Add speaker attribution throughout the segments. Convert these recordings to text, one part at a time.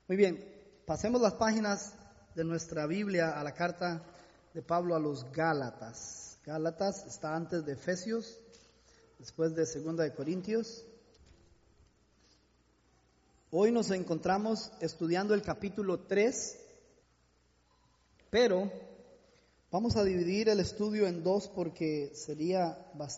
Speaker 1: Muy bien, pasemos las páginas de nuestra Biblia a la carta de Pablo a los Gálatas. Gálatas está antes de Efesios, después de 2 de Corintios. Hoy nos encontramos estudiando el capítulo 3, pero vamos a dividir el estudio en dos porque sería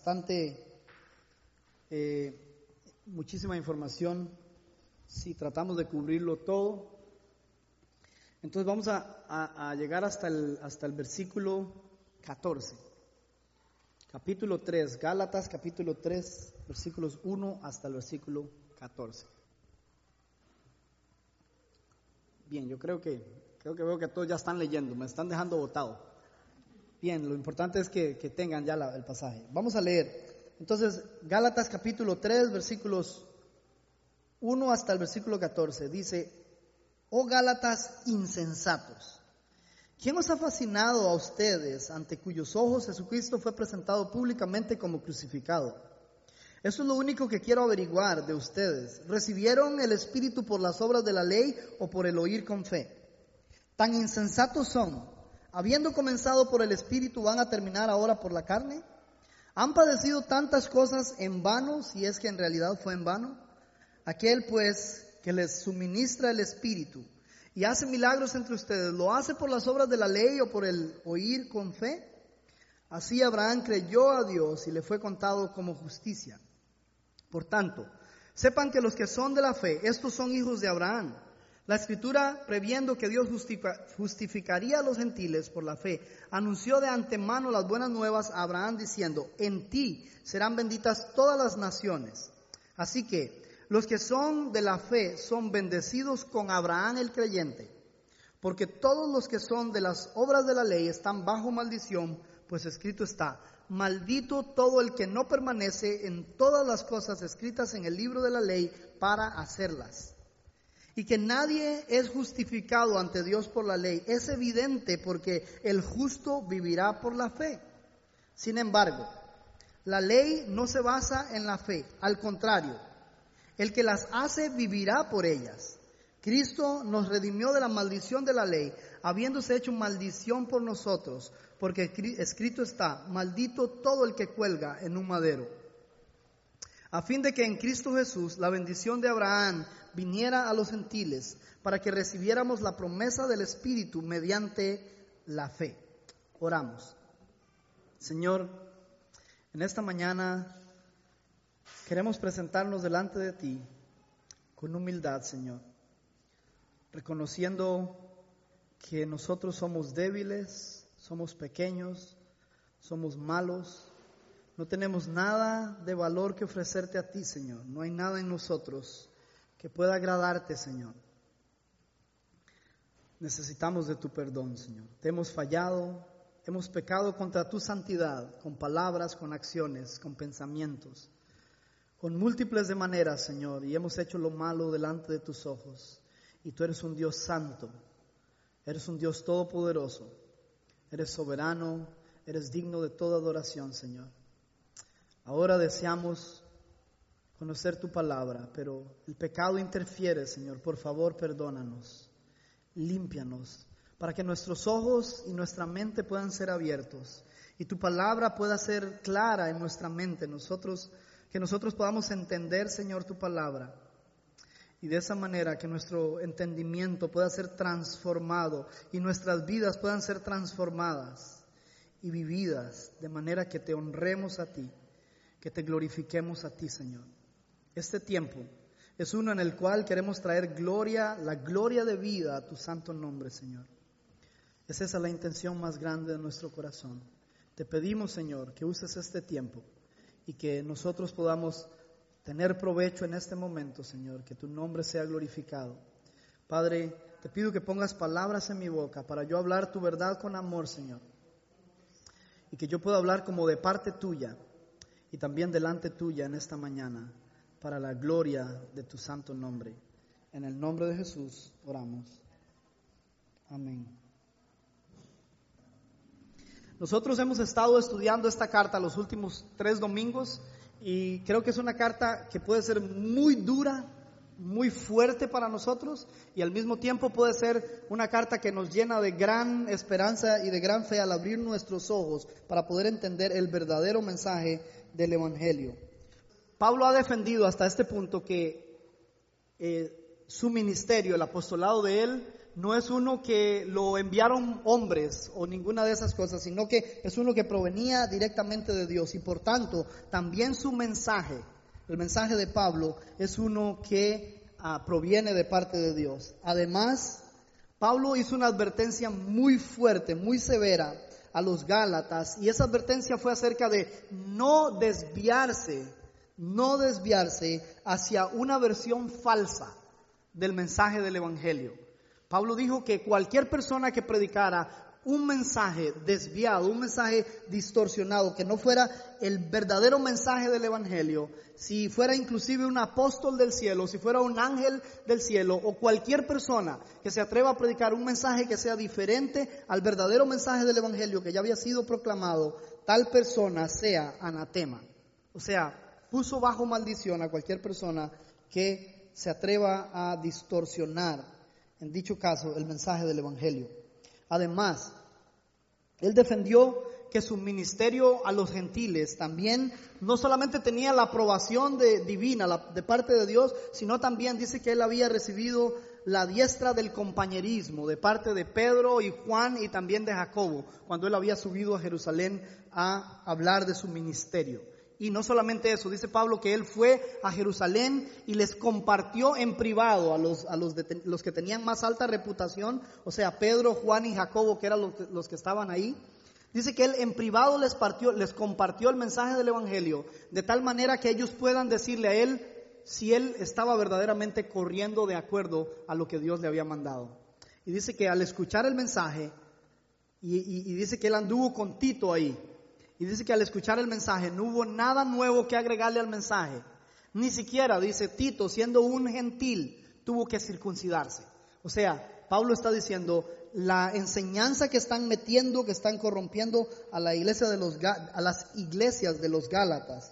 Speaker 1: muchísima información si tratamos de cubrirlo todo. Entonces vamos a llegar hasta el versículo 14. Capítulo 3, Gálatas capítulo 3, versículos 1 hasta el versículo 14. Bien, yo creo que veo que todos ya están leyendo, me están dejando botado. Bien, lo importante es que tengan ya el pasaje. Vamos a leer. Entonces, Gálatas capítulo 3, versículos 1 hasta el versículo 14. Dice: Oh Gálatas insensatos, ¿quién os ha fascinado a ustedes, ante cuyos ojos Jesucristo fue presentado públicamente como crucificado? Eso es lo único que quiero averiguar de ustedes. ¿Recibieron el Espíritu por las obras de la ley o por el oír con fe? Tan insensatos son. Habiendo comenzado por el Espíritu, ¿van a terminar ahora por la carne? ¿Han padecido tantas cosas en vano, si es que en realidad fue en vano? Aquel pues que les suministra el Espíritu y hace milagros entre ustedes, ¿lo hace por las obras de la ley o por el oír con fe? Así Abraham creyó a Dios y le fue contado como justicia. Por tanto, sepan que los que son de la fe, estos son hijos de Abraham. La Escritura, previendo que Dios justificaría a los gentiles por la fe, anunció de antemano las buenas nuevas a Abraham diciendo: en ti serán benditas todas las naciones. Así que los que son de la fe son bendecidos con Abraham el creyente, porque todos los que son de las obras de la ley están bajo maldición, pues escrito está: maldito todo el que no permanece en todas las cosas escritas en el libro de la ley para hacerlas. Y que nadie es justificado ante Dios por la ley es evidente, porque el justo vivirá por la fe. Sin embargo, la ley no se basa en la fe, al contrario, el que las hace vivirá por ellas. Cristo nos redimió de la maldición de la ley, habiéndose hecho maldición por nosotros, porque escrito está: maldito todo el que cuelga en un madero, a fin de que en Cristo Jesús la bendición de Abraham viniera a los gentiles, para que recibiéramos la promesa del Espíritu mediante la fe. Oramos. Señor, en esta mañana queremos presentarnos delante de ti con humildad, Señor, reconociendo que nosotros somos débiles, somos pequeños, somos malos, no tenemos nada de valor que ofrecerte a ti, Señor. No hay nada en nosotros que pueda agradarte, Señor. Necesitamos de tu perdón, Señor. Te hemos fallado, hemos pecado contra tu santidad, con palabras, con acciones, con pensamientos, con múltiples de maneras, Señor, y hemos hecho lo malo delante de tus ojos. Y tú eres un Dios santo, eres un Dios todopoderoso, eres soberano, eres digno de toda adoración, Señor. Ahora deseamos conocer tu palabra, pero el pecado interfiere, Señor. Por favor, perdónanos, límpianos, para que nuestros ojos y nuestra mente puedan ser abiertos y tu palabra pueda ser clara en nuestra mente, que nosotros podamos entender, Señor, tu palabra, y de esa manera que nuestro entendimiento pueda ser transformado y nuestras vidas puedan ser transformadas y vividas de manera que te honremos a ti, que te glorifiquemos a ti, Señor. Este tiempo es uno en el cual queremos traer la gloria de vida a tu santo nombre, Señor. Es esa la intención más grande de nuestro corazón. Te pedimos, Señor, que uses este tiempo y que nosotros podamos tener provecho en este momento, Señor, que tu nombre sea glorificado. Padre, te pido que pongas palabras en mi boca para yo hablar tu verdad con amor, Señor, y que yo pueda hablar como de parte tuya y también delante tuya en esta mañana, para la gloria de tu santo nombre. En el nombre de Jesús oramos. Amén. Nosotros hemos estado estudiando esta carta los últimos 3 domingos y creo que es una carta que puede ser muy dura, muy fuerte para nosotros y al mismo tiempo puede ser una carta que nos llena de gran esperanza y de gran fe al abrir nuestros ojos para poder entender el verdadero mensaje del Evangelio. Pablo ha defendido hasta este punto que su ministerio, el apostolado de él, no es uno que lo enviaron hombres o ninguna de esas cosas, sino que es uno que provenía directamente de Dios y por tanto también su mensaje, el mensaje de Pablo, es uno que proviene de parte de Dios. Además, Pablo hizo una advertencia muy fuerte, muy severa a los Gálatas, y esa advertencia fue acerca de no desviarse hacia una versión falsa del mensaje del Evangelio. Pablo dijo que cualquier persona que predicara un mensaje desviado, un mensaje distorsionado, que no fuera el verdadero mensaje del Evangelio, si fuera inclusive un apóstol del cielo, si fuera un ángel del cielo, o cualquier persona que se atreva a predicar un mensaje que sea diferente al verdadero mensaje del Evangelio que ya había sido proclamado, tal persona sea anatema. O sea, puso bajo maldición a cualquier persona que se atreva a distorsionar, en dicho caso, el mensaje del Evangelio. Además, él defendió que su ministerio a los gentiles también no solamente tenía la aprobación divina de parte de Dios, sino también dice que él había recibido la diestra del compañerismo de parte de Pedro y Juan y también de Jacobo, cuando él había subido a Jerusalén a hablar de su ministerio. Y no solamente eso, dice Pablo que él fue a Jerusalén y les compartió en privado a los que tenían más alta reputación, o sea, Pedro, Juan y Jacobo, que eran los que estaban ahí. Dice que él en privado les compartió el mensaje del Evangelio, de tal manera que ellos puedan decirle a él si él estaba verdaderamente corriendo de acuerdo a lo que Dios le había mandado. Y dice que al escuchar el mensaje, y dice que él anduvo con Tito ahí, y dice que al escuchar el mensaje no hubo nada nuevo que agregarle al mensaje. Ni siquiera, dice Tito, siendo un gentil, tuvo que circuncidarse. O sea, Pablo está diciendo, la enseñanza que están metiendo, que están corrompiendo a la iglesia a las iglesias de los Gálatas,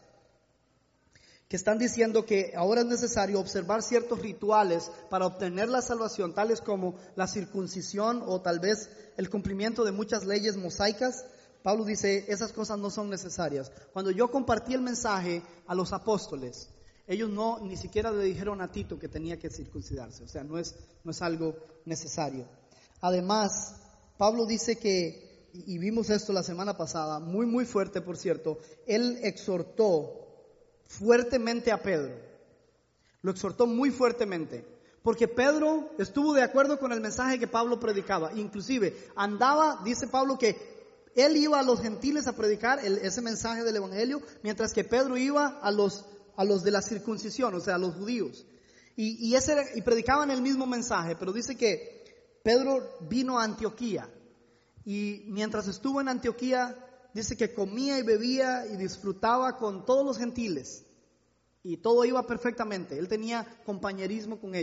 Speaker 1: que están diciendo que ahora es necesario observar ciertos rituales para obtener la salvación, tales como la circuncisión o tal vez el cumplimiento de muchas leyes mosaicas. Pablo dice, esas cosas no son necesarias. Cuando yo compartí el mensaje a los apóstoles, ellos ni siquiera le dijeron a Tito que tenía que circuncidarse. O sea, no es algo necesario. Además, Pablo dice que, y vimos esto la semana pasada, muy muy fuerte por cierto, él exhortó fuertemente a Pedro. Lo exhortó muy fuertemente. Porque Pedro estuvo de acuerdo con el mensaje que Pablo predicaba. Inclusive andaba, dice Pablo, que él iba a los gentiles a predicar ese mensaje del Evangelio, mientras que Pedro iba a los de la circuncisión, o sea, a los judíos. Y predicaban el mismo mensaje, pero dice que Pedro vino a Antioquía. Y mientras estuvo en Antioquía, dice que comía y bebía y disfrutaba con todos los gentiles. Y todo iba perfectamente. Él tenía compañerismo con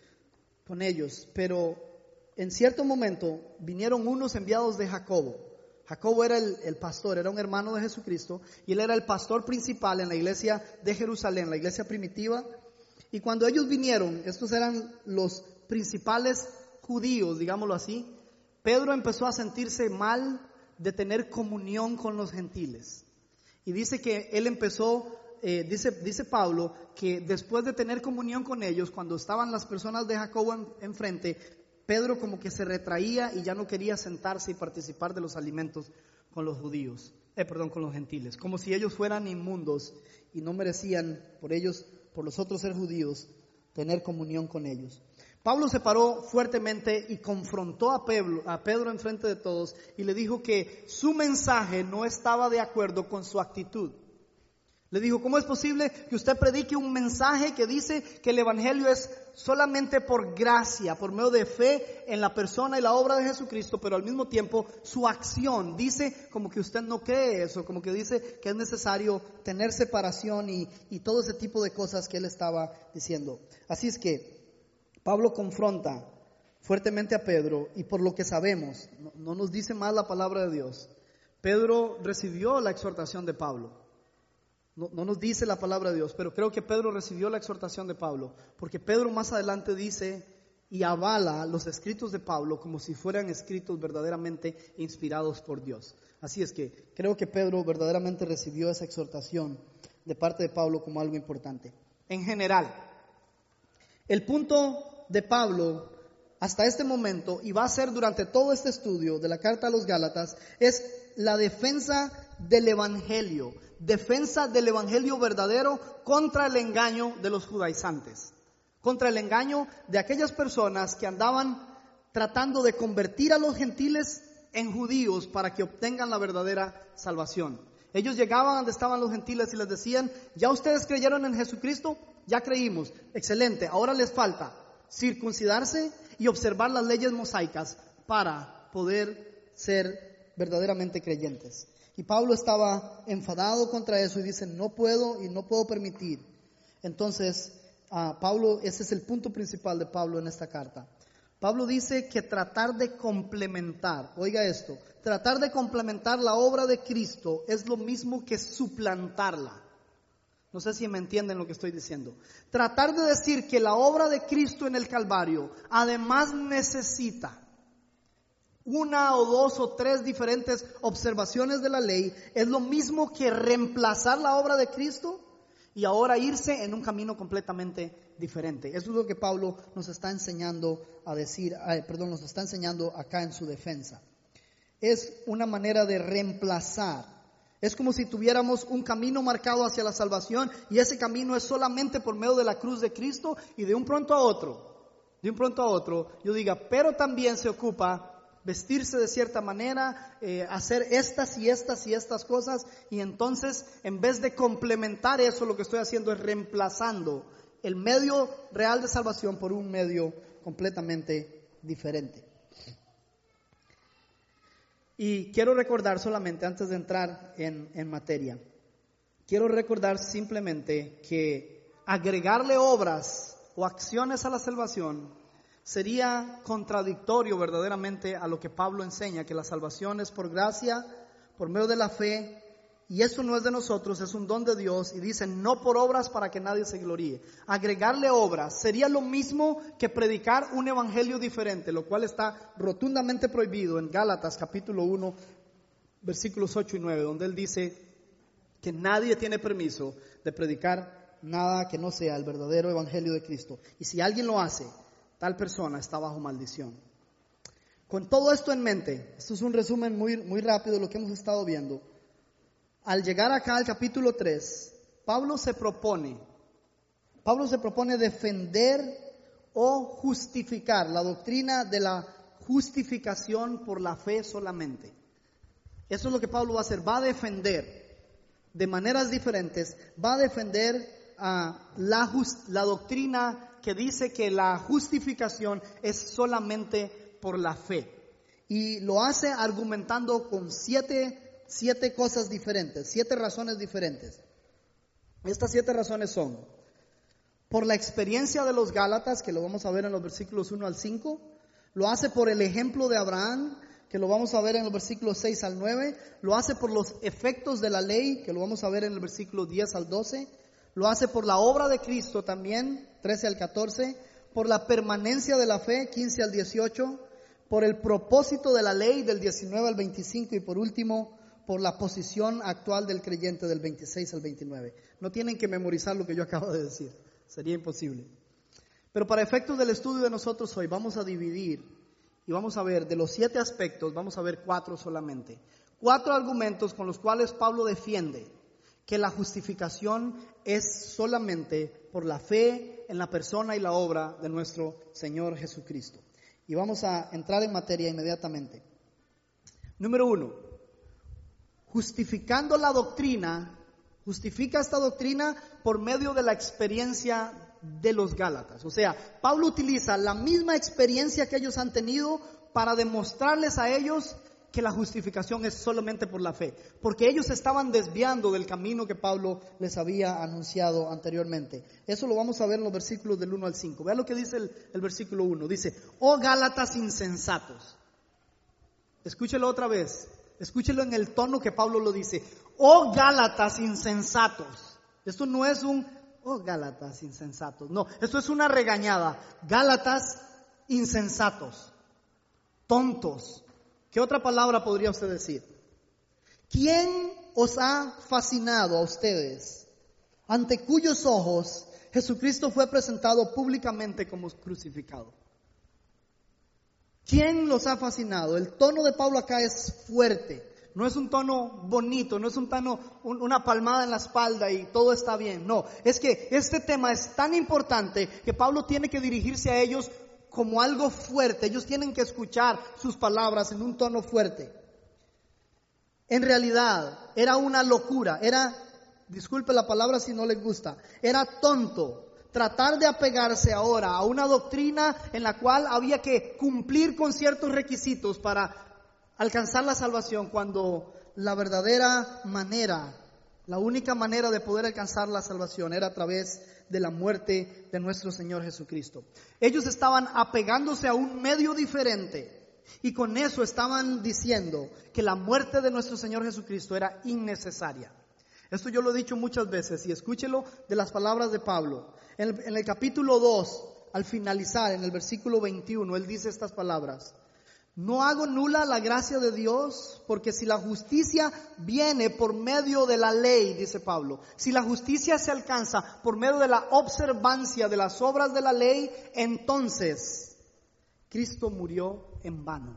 Speaker 1: ellos. Pero en cierto momento vinieron unos enviados de Jacobo. Jacobo era el pastor, era un hermano de Jesucristo, y él era el pastor principal en la iglesia de Jerusalén, la iglesia primitiva. Y cuando ellos vinieron, estos eran los principales judíos, digámoslo así, Pedro empezó a sentirse mal de tener comunión con los gentiles. Y dice que él empezó, dice Pablo, que después de tener comunión con ellos, cuando estaban las personas de Jacobo enfrente, Pedro como que se retraía y ya no quería sentarse y participar de los alimentos con los con los gentiles, como si ellos fueran inmundos y no merecían por los otros ser judíos, tener comunión con ellos. Pablo se paró fuertemente y confrontó a Pedro en frente de todos y le dijo que su mensaje no estaba de acuerdo con su actitud. Le dijo, ¿cómo es posible que usted predique un mensaje que dice que el Evangelio es solamente por gracia, por medio de fe en la persona y la obra de Jesucristo, pero al mismo tiempo su acción dice como que usted no cree eso, como que dice que es necesario tener separación y todo ese tipo de cosas que él estaba diciendo? Así es que Pablo confronta fuertemente a Pedro y por lo que sabemos, no nos dice más la palabra de Dios, Pedro recibió la exhortación de Pablo. No nos dice la palabra de Dios, pero creo que Pedro recibió la exhortación de Pablo, porque Pedro más adelante dice y avala los escritos de Pablo como si fueran escritos verdaderamente inspirados por Dios. Así es que creo que Pedro verdaderamente recibió esa exhortación de parte de Pablo como algo importante. En general, el punto de Pablo hasta este momento, y va a ser durante todo este estudio de la carta a los Gálatas, es la defensa del Evangelio verdadero contra el engaño de los judaizantes, contra el engaño de aquellas personas que andaban tratando de convertir a los gentiles en judíos para que obtengan la verdadera salvación. Ellos llegaban donde estaban los gentiles y les decían: ¿ya ustedes creyeron en Jesucristo? Ya creímos, excelente, ahora les falta circuncidarse y observar las leyes mosaicas para poder ser verdaderamente creyentes. Y Pablo estaba enfadado contra eso y dice: no puedo permitir. Entonces, Pablo, ese es el punto principal de Pablo en esta carta. Pablo dice que tratar de complementar, oiga esto, tratar de complementar la obra de Cristo es lo mismo que suplantarla. No sé si me entienden lo que estoy diciendo. Tratar de decir que la obra de Cristo en el Calvario además necesita una o dos o tres diferentes observaciones de la ley es lo mismo que reemplazar la obra de Cristo y ahora irse en un camino completamente diferente. Eso es lo que Pablo nos está enseñando nos está enseñando acá en su defensa. Es una manera de reemplazar. Es como si tuviéramos un camino marcado hacia la salvación y ese camino es solamente por medio de la cruz de Cristo, y de un pronto a otro, yo diga, pero también se ocupa vestirse de cierta manera, hacer estas y estas cosas, y entonces en vez de complementar eso, lo que estoy haciendo es reemplazando el medio real de salvación por un medio completamente diferente. Y quiero recordar solamente, antes de entrar en materia, quiero recordar simplemente que agregarle obras o acciones a la salvación sería contradictorio verdaderamente a lo que Pablo enseña, que la salvación es por gracia, por medio de la fe, y eso no es de nosotros, es un don de Dios, y dice no por obras para que nadie se gloríe. Agregarle obras sería lo mismo que predicar un evangelio diferente, lo cual está rotundamente prohibido en Gálatas capítulo 1, versículos 8 y 9, donde él dice que nadie tiene permiso de predicar nada que no sea el verdadero evangelio de Cristo, y si alguien lo hace, tal persona está bajo maldición. Con todo esto en mente, esto es un resumen muy rápido de lo que hemos estado viendo. Al llegar acá al capítulo 3, Pablo se propone defender o justificar la doctrina de la justificación por la fe solamente. Eso es lo que Pablo va a hacer, va a defender de maneras diferentes, va a defender la doctrina que dice que la justificación es solamente por la fe. Y lo hace argumentando con siete cosas diferentes, 7 razones diferentes. Estas 7 razones son: por la experiencia de los Gálatas, que lo vamos a ver en los versículos 1 al 5, lo hace por el ejemplo de Abraham, que lo vamos a ver en los versículos 6 al 9, lo hace por los efectos de la ley, que lo vamos a ver en el versículo 10 al 12, lo hace por la obra de Cristo también, 13 al 14, por la permanencia de la fe, 15 al 18, por el propósito de la ley, del 19 al 25, y por último, por la posición actual del creyente, del 26 al 29. No tienen que memorizar lo que yo acabo de decir, sería imposible. Pero para efectos del estudio de nosotros hoy vamos a dividir y vamos a ver de los 7 aspectos, vamos a ver 4 solamente. 4 argumentos con los cuales Pablo defiende que la justificación es solamente por la fe en la persona y la obra de nuestro Señor Jesucristo. Y vamos a entrar en materia inmediatamente. Número 1, justifica esta doctrina por medio de la experiencia de los Gálatas. O sea, Pablo utiliza la misma experiencia que ellos han tenido para demostrarles a ellos que la justificación es solamente por la fe, porque ellos estaban desviando del camino que Pablo les había anunciado anteriormente. Eso lo vamos a ver en los versículos del 1 al 5. Vean lo que dice el versículo 1. Dice: oh Gálatas insensatos. Escúchelo otra vez. Escúchelo en el tono que Pablo lo dice. oh Gálatas insensatos. Esto no es oh Gálatas insensatos. No, esto es una regañada. Gálatas insensatos, tontos. ¿Qué otra palabra podría usted decir? ¿Quién os ha fascinado a ustedes, ante cuyos ojos Jesucristo fue presentado públicamente como crucificado? ¿Quién los ha fascinado? El tono de Pablo acá es fuerte. No es un tono bonito, no es un tono, una palmada en la espalda y todo está bien. No, es que este tema es tan importante que Pablo tiene que dirigirse a ellos como algo fuerte. Ellos tienen que escuchar sus palabras en un tono fuerte. En realidad era una locura, disculpe la palabra si no les gusta, era tonto tratar de apegarse ahora a una doctrina en la cual había que cumplir con ciertos requisitos para alcanzar la salvación, cuando la verdadera manera, la única manera de poder alcanzar la salvación era a través de la muerte de nuestro Señor Jesucristo. Ellos estaban apegándose a un medio diferente y con eso estaban diciendo que la muerte de nuestro Señor Jesucristo era innecesaria. Esto yo lo he dicho muchas veces y escúchelo de las palabras de Pablo. En el capítulo 2, al finalizar, en el versículo 21, él dice estas palabras: no hago nula la gracia de Dios, porque si la justicia viene por medio de la ley, dice Pablo, si la justicia se alcanza por medio de la observancia de las obras de la ley, entonces Cristo murió en vano.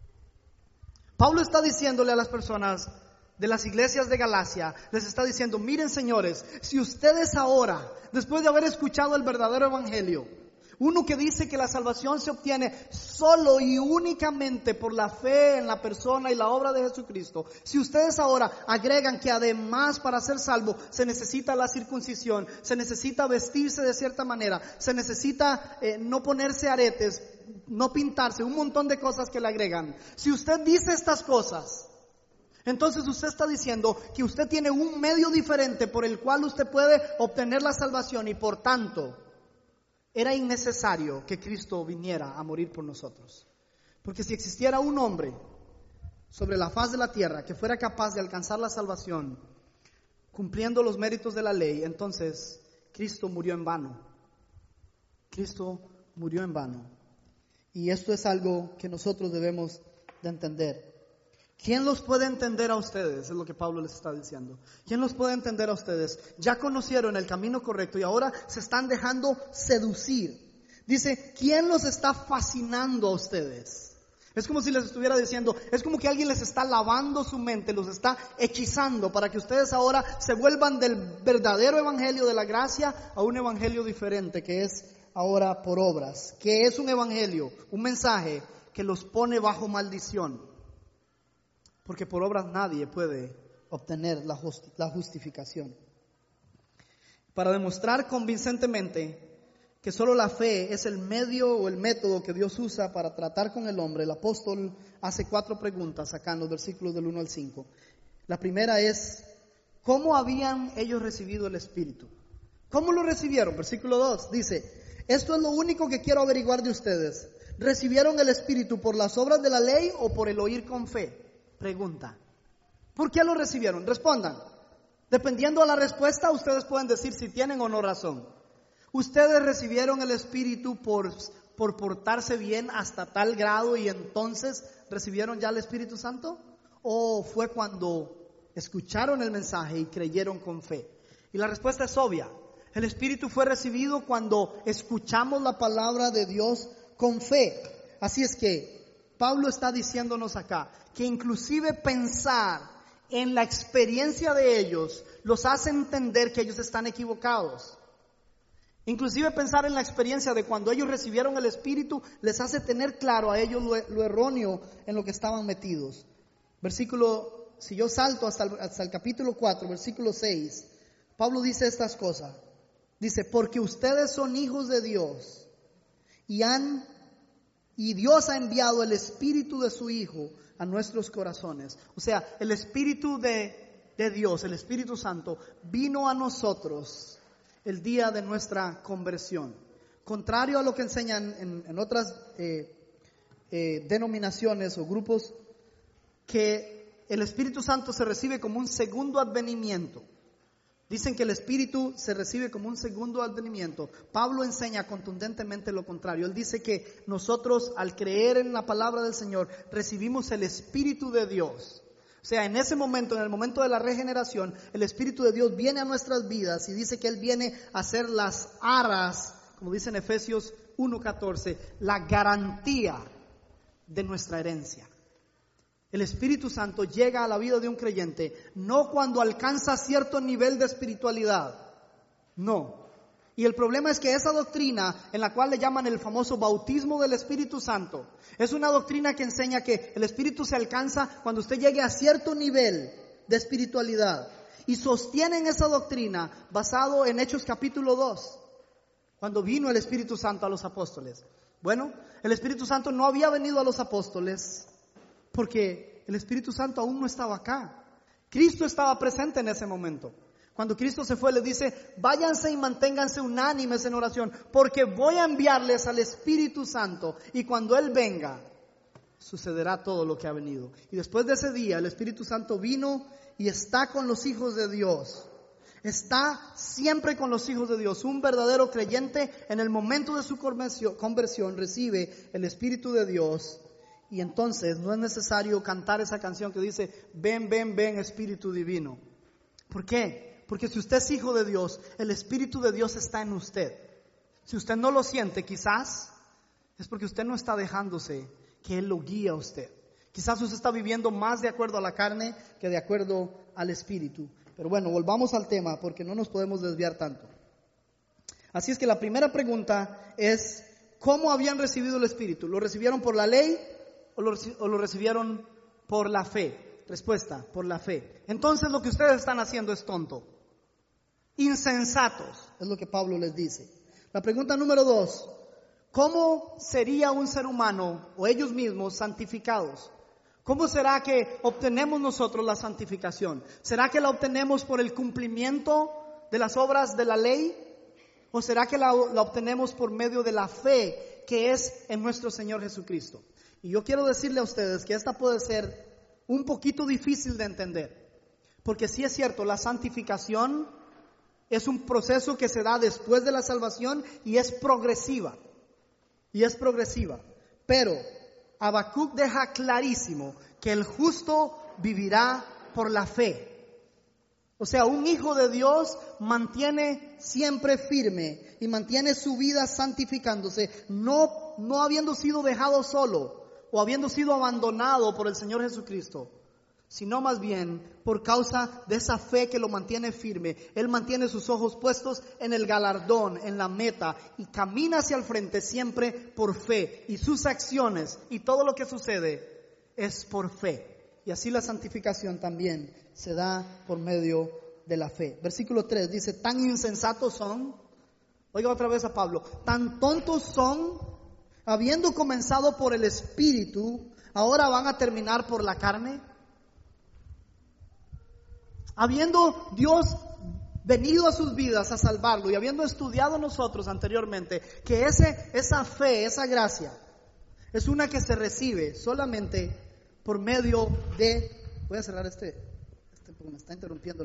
Speaker 1: Pablo está diciéndole a las personas de las iglesias de Galacia, les está diciendo: miren, señores, si ustedes ahora, después de haber escuchado el verdadero evangelio, uno que dice que la salvación se obtiene solo y únicamente por la fe en la persona y la obra de Jesucristo, si ustedes ahora agregan que además para ser salvo se necesita la circuncisión, se necesita vestirse de cierta manera, se necesita no ponerse aretes, no pintarse, un montón de cosas que le agregan. Si usted dice estas cosas, entonces usted está diciendo que usted tiene un medio diferente por el cual usted puede obtener la salvación y por tanto era innecesario que Cristo viniera a morir por nosotros. Porque si existiera un hombre sobre la faz de la tierra que fuera capaz de alcanzar la salvación cumpliendo los méritos de la ley, entonces Cristo murió en vano. Cristo murió en vano. Y esto es algo que nosotros debemos de entender. ¿Quién los puede entender a ustedes? Es lo que Pablo les está diciendo. ¿Quién los puede entender a ustedes? Ya conocieron el camino correcto y ahora se están dejando seducir. Dice, ¿quién los está fascinando a ustedes? Es como si les estuviera diciendo, es como que alguien les está lavando su mente, los está hechizando para que ustedes ahora se vuelvan del verdadero evangelio de la gracia a un evangelio diferente que es ahora por obras. Que es un evangelio, un mensaje que los pone bajo maldición. Porque por obras nadie puede obtener la justificación. Para demostrar convincentemente que solo la fe es el medio o el método que Dios usa para tratar con el hombre, el apóstol hace 4 preguntas acá en los versículos del 1 al 5. La primera es, ¿cómo habían ellos recibido el Espíritu? ¿Cómo lo recibieron? Versículo 2 dice, esto es lo único que quiero averiguar de ustedes. ¿Recibieron el Espíritu por las obras de la ley o por el oír con fe? Pregunta. ¿Por qué lo recibieron? Respondan. Dependiendo a la respuesta, ustedes pueden decir si tienen o no razón. ¿Ustedes recibieron el Espíritu por portarse bien hasta tal grado y entonces recibieron ya el Espíritu Santo? ¿O fue cuando escucharon el mensaje y creyeron con fe? Y la respuesta es obvia. El Espíritu fue recibido cuando escuchamos la palabra de Dios con fe. Así es que Pablo está diciéndonos acá que inclusive pensar en la experiencia de ellos los hace entender que ellos están equivocados. Inclusive pensar en la experiencia de cuando ellos recibieron el Espíritu les hace tener claro a ellos lo erróneo en lo que estaban metidos. Si yo salto hasta el capítulo 4, versículo 6, Pablo dice estas cosas. Dice, porque ustedes son hijos de Dios y Dios ha enviado el Espíritu de su Hijo a nuestros corazones. O sea, el Espíritu de Dios, el Espíritu Santo, vino a nosotros el día de nuestra conversión. Contrario a lo que enseñan en otras denominaciones o grupos, que el Espíritu Santo se recibe como un segundo advenimiento. Dicen que el Espíritu se recibe como un segundo advenimiento. Pablo enseña contundentemente lo contrario. Él dice que nosotros, al creer en la palabra del Señor, recibimos el Espíritu de Dios. O sea, en ese momento, en el momento de la regeneración, el Espíritu de Dios viene a nuestras vidas y dice que Él viene a ser las aras, como dice en Efesios 1:14, la garantía de nuestra herencia. El Espíritu Santo llega a la vida de un creyente no cuando alcanza cierto nivel de espiritualidad, no. Y el problema es que esa doctrina, en la cual le llaman el famoso bautismo del Espíritu Santo, es una doctrina que enseña que el Espíritu se alcanza cuando usted llegue a cierto nivel de espiritualidad. Y sostienen esa doctrina basado en Hechos capítulo 2, cuando vino el Espíritu Santo a los apóstoles. Bueno, el Espíritu Santo no había venido a los apóstoles porque el Espíritu Santo aún no estaba acá. Cristo estaba presente en ese momento. Cuando Cristo se fue, les dice, váyanse y manténganse unánimes en oración, porque voy a enviarles al Espíritu Santo, y cuando Él venga, sucederá todo lo que ha venido. Y después de ese día, el Espíritu Santo vino y está con los hijos de Dios. Está siempre con los hijos de Dios. Un verdadero creyente, en el momento de su conversión, recibe el Espíritu de Dios. Y entonces no es necesario cantar esa canción que dice, ven, ven, ven, Espíritu Divino. ¿Por qué? Porque si usted es hijo de Dios, el Espíritu de Dios está en usted. Si usted no lo siente, quizás es porque usted no está dejándose que Él lo guíe a usted. Quizás usted está viviendo más de acuerdo a la carne que de acuerdo al Espíritu. Pero bueno, volvamos al tema porque no nos podemos desviar tanto. Así es que la primera pregunta es, ¿cómo habían recibido el Espíritu? ¿Lo recibieron por la ley o lo recibieron por la fe? Respuesta, por la fe. Entonces lo que ustedes están haciendo es tonto. Insensatos, es lo que Pablo les dice. La pregunta número 2, ¿cómo sería un ser humano o ellos mismos santificados? ¿Cómo será que obtenemos nosotros la santificación? ¿Será que la obtenemos por el cumplimiento de las obras de la ley? ¿O será que la obtenemos por medio de la fe que es en nuestro Señor Jesucristo? Y yo quiero decirle a ustedes que esta puede ser un poquito difícil de entender. Porque sí es cierto, la santificación es un proceso que se da después de la salvación y es progresiva. Pero Habacuc deja clarísimo que el justo vivirá por la fe. O sea, un hijo de Dios mantiene siempre firme y mantiene su vida santificándose, no habiendo sido dejado solo o habiendo sido abandonado por el Señor Jesucristo, sino más bien por causa de esa fe que lo mantiene firme. Él mantiene sus ojos puestos en el galardón, en la meta, y camina hacia el frente siempre por fe. Y sus acciones y todo lo que sucede es por fe. Y así la santificación también se da por medio de la fe. Versículo 3 dice, tan insensatos son, oiga otra vez a Pablo, tan tontos son, habiendo comenzado por el Espíritu, ahora van a terminar por la carne. Habiendo Dios venido a sus vidas a salvarlo y habiendo estudiado nosotros anteriormente que esa fe, esa gracia, es una que se recibe solamente por medio de... Voy a cerrar este porque me está interrumpiendo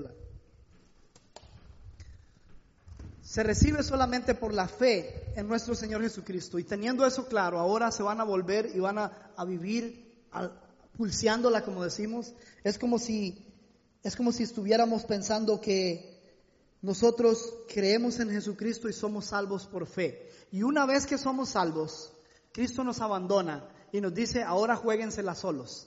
Speaker 1: Se recibe solamente por la fe en nuestro Señor Jesucristo. Y teniendo eso claro, ahora se van a volver y van a vivir pulseándola, como decimos. Es como si estuviéramos pensando que nosotros creemos en Jesucristo y somos salvos por fe. Y una vez que somos salvos, Cristo nos abandona y nos dice, ahora juéguensela solos.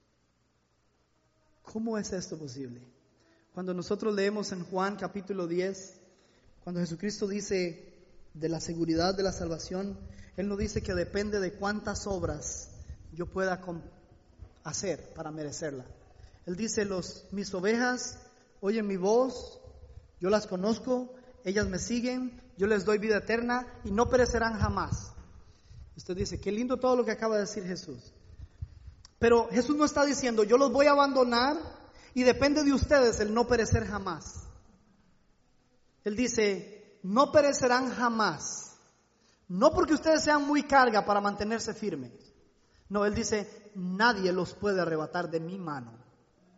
Speaker 1: ¿Cómo es esto posible? Cuando nosotros leemos en Juan capítulo 10, cuando Jesucristo dice de la seguridad de la salvación, Él no dice que depende de cuántas obras yo pueda hacer para merecerla. Él dice, mis ovejas oyen mi voz, yo las conozco, ellas me siguen, yo les doy vida eterna y no perecerán jamás. Usted dice, qué lindo todo lo que acaba de decir Jesús. Pero Jesús no está diciendo, yo los voy a abandonar y depende de ustedes el no perecer jamás. Él dice, no perecerán jamás. No porque ustedes sean muy carga para mantenerse firmes. No, Él dice, nadie los puede arrebatar de mi mano.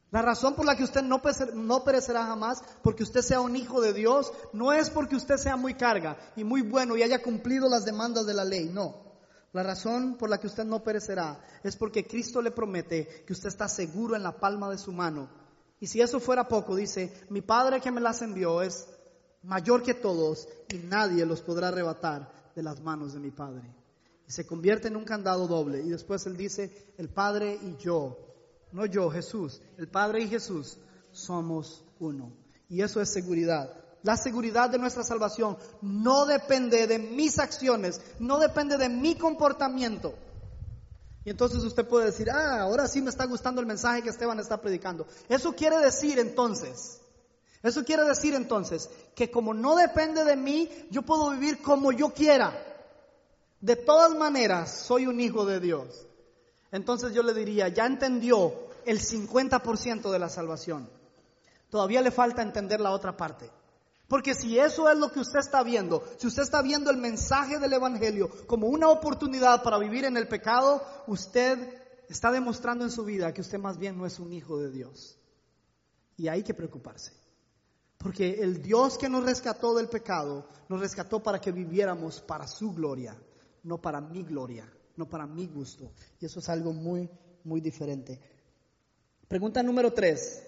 Speaker 1: La razón por la que usted no perecerá jamás, porque usted sea un hijo de Dios, no es porque usted sea muy carga y muy bueno y haya cumplido las demandas de la ley, no. La razón por la que usted no perecerá es porque Cristo le promete que usted está seguro en la palma de su mano. Y si eso fuera poco, dice, mi Padre que me las envió es mayor que todos y nadie los podrá arrebatar de las manos de mi Padre. Y se convierte en un candado doble. Y después él dice, el Padre y yo. No yo, Jesús. El Padre y Jesús somos uno. Y eso es seguridad. La seguridad de nuestra salvación no depende de mis acciones, no depende de mi comportamiento. Y entonces usted puede decir, ahora sí me está gustando el mensaje que Esteban está predicando. Eso quiere decir entonces que como no depende de mí, yo puedo vivir como yo quiera. De todas maneras, soy un hijo de Dios. Entonces yo le diría, ya entendió el 50% de la salvación. Todavía le falta entender la otra parte. Porque si eso es lo que usted está viendo, si usted está viendo el mensaje del Evangelio como una oportunidad para vivir en el pecado, usted está demostrando en su vida que usted más bien no es un hijo de Dios. Y hay que preocuparse. Porque el Dios que nos rescató del pecado, nos rescató para que viviéramos para su gloria, no para mi gloria. No para mi gusto. Y eso es algo muy, muy diferente. Pregunta número 3.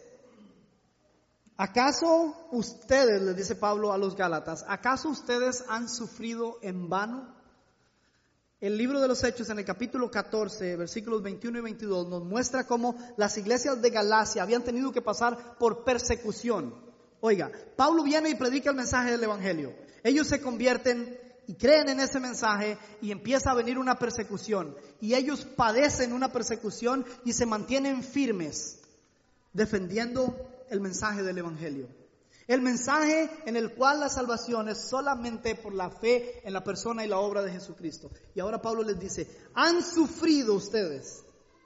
Speaker 1: ¿Acaso ustedes, les dice Pablo a los Gálatas, acaso ustedes han sufrido en vano? El libro de los Hechos en el capítulo 14, versículos 21 y 22 nos muestra cómo las iglesias de Galacia habían tenido que pasar por persecución. Oiga, Pablo viene y predica el mensaje del Evangelio. Ellos se convierten y creen en ese mensaje y empieza a venir una persecución. Y ellos padecen una persecución y se mantienen firmes defendiendo el mensaje del Evangelio. El mensaje en el cual la salvación es solamente por la fe en la persona y la obra de Jesucristo. Y ahora Pablo les dice, han sufrido ustedes,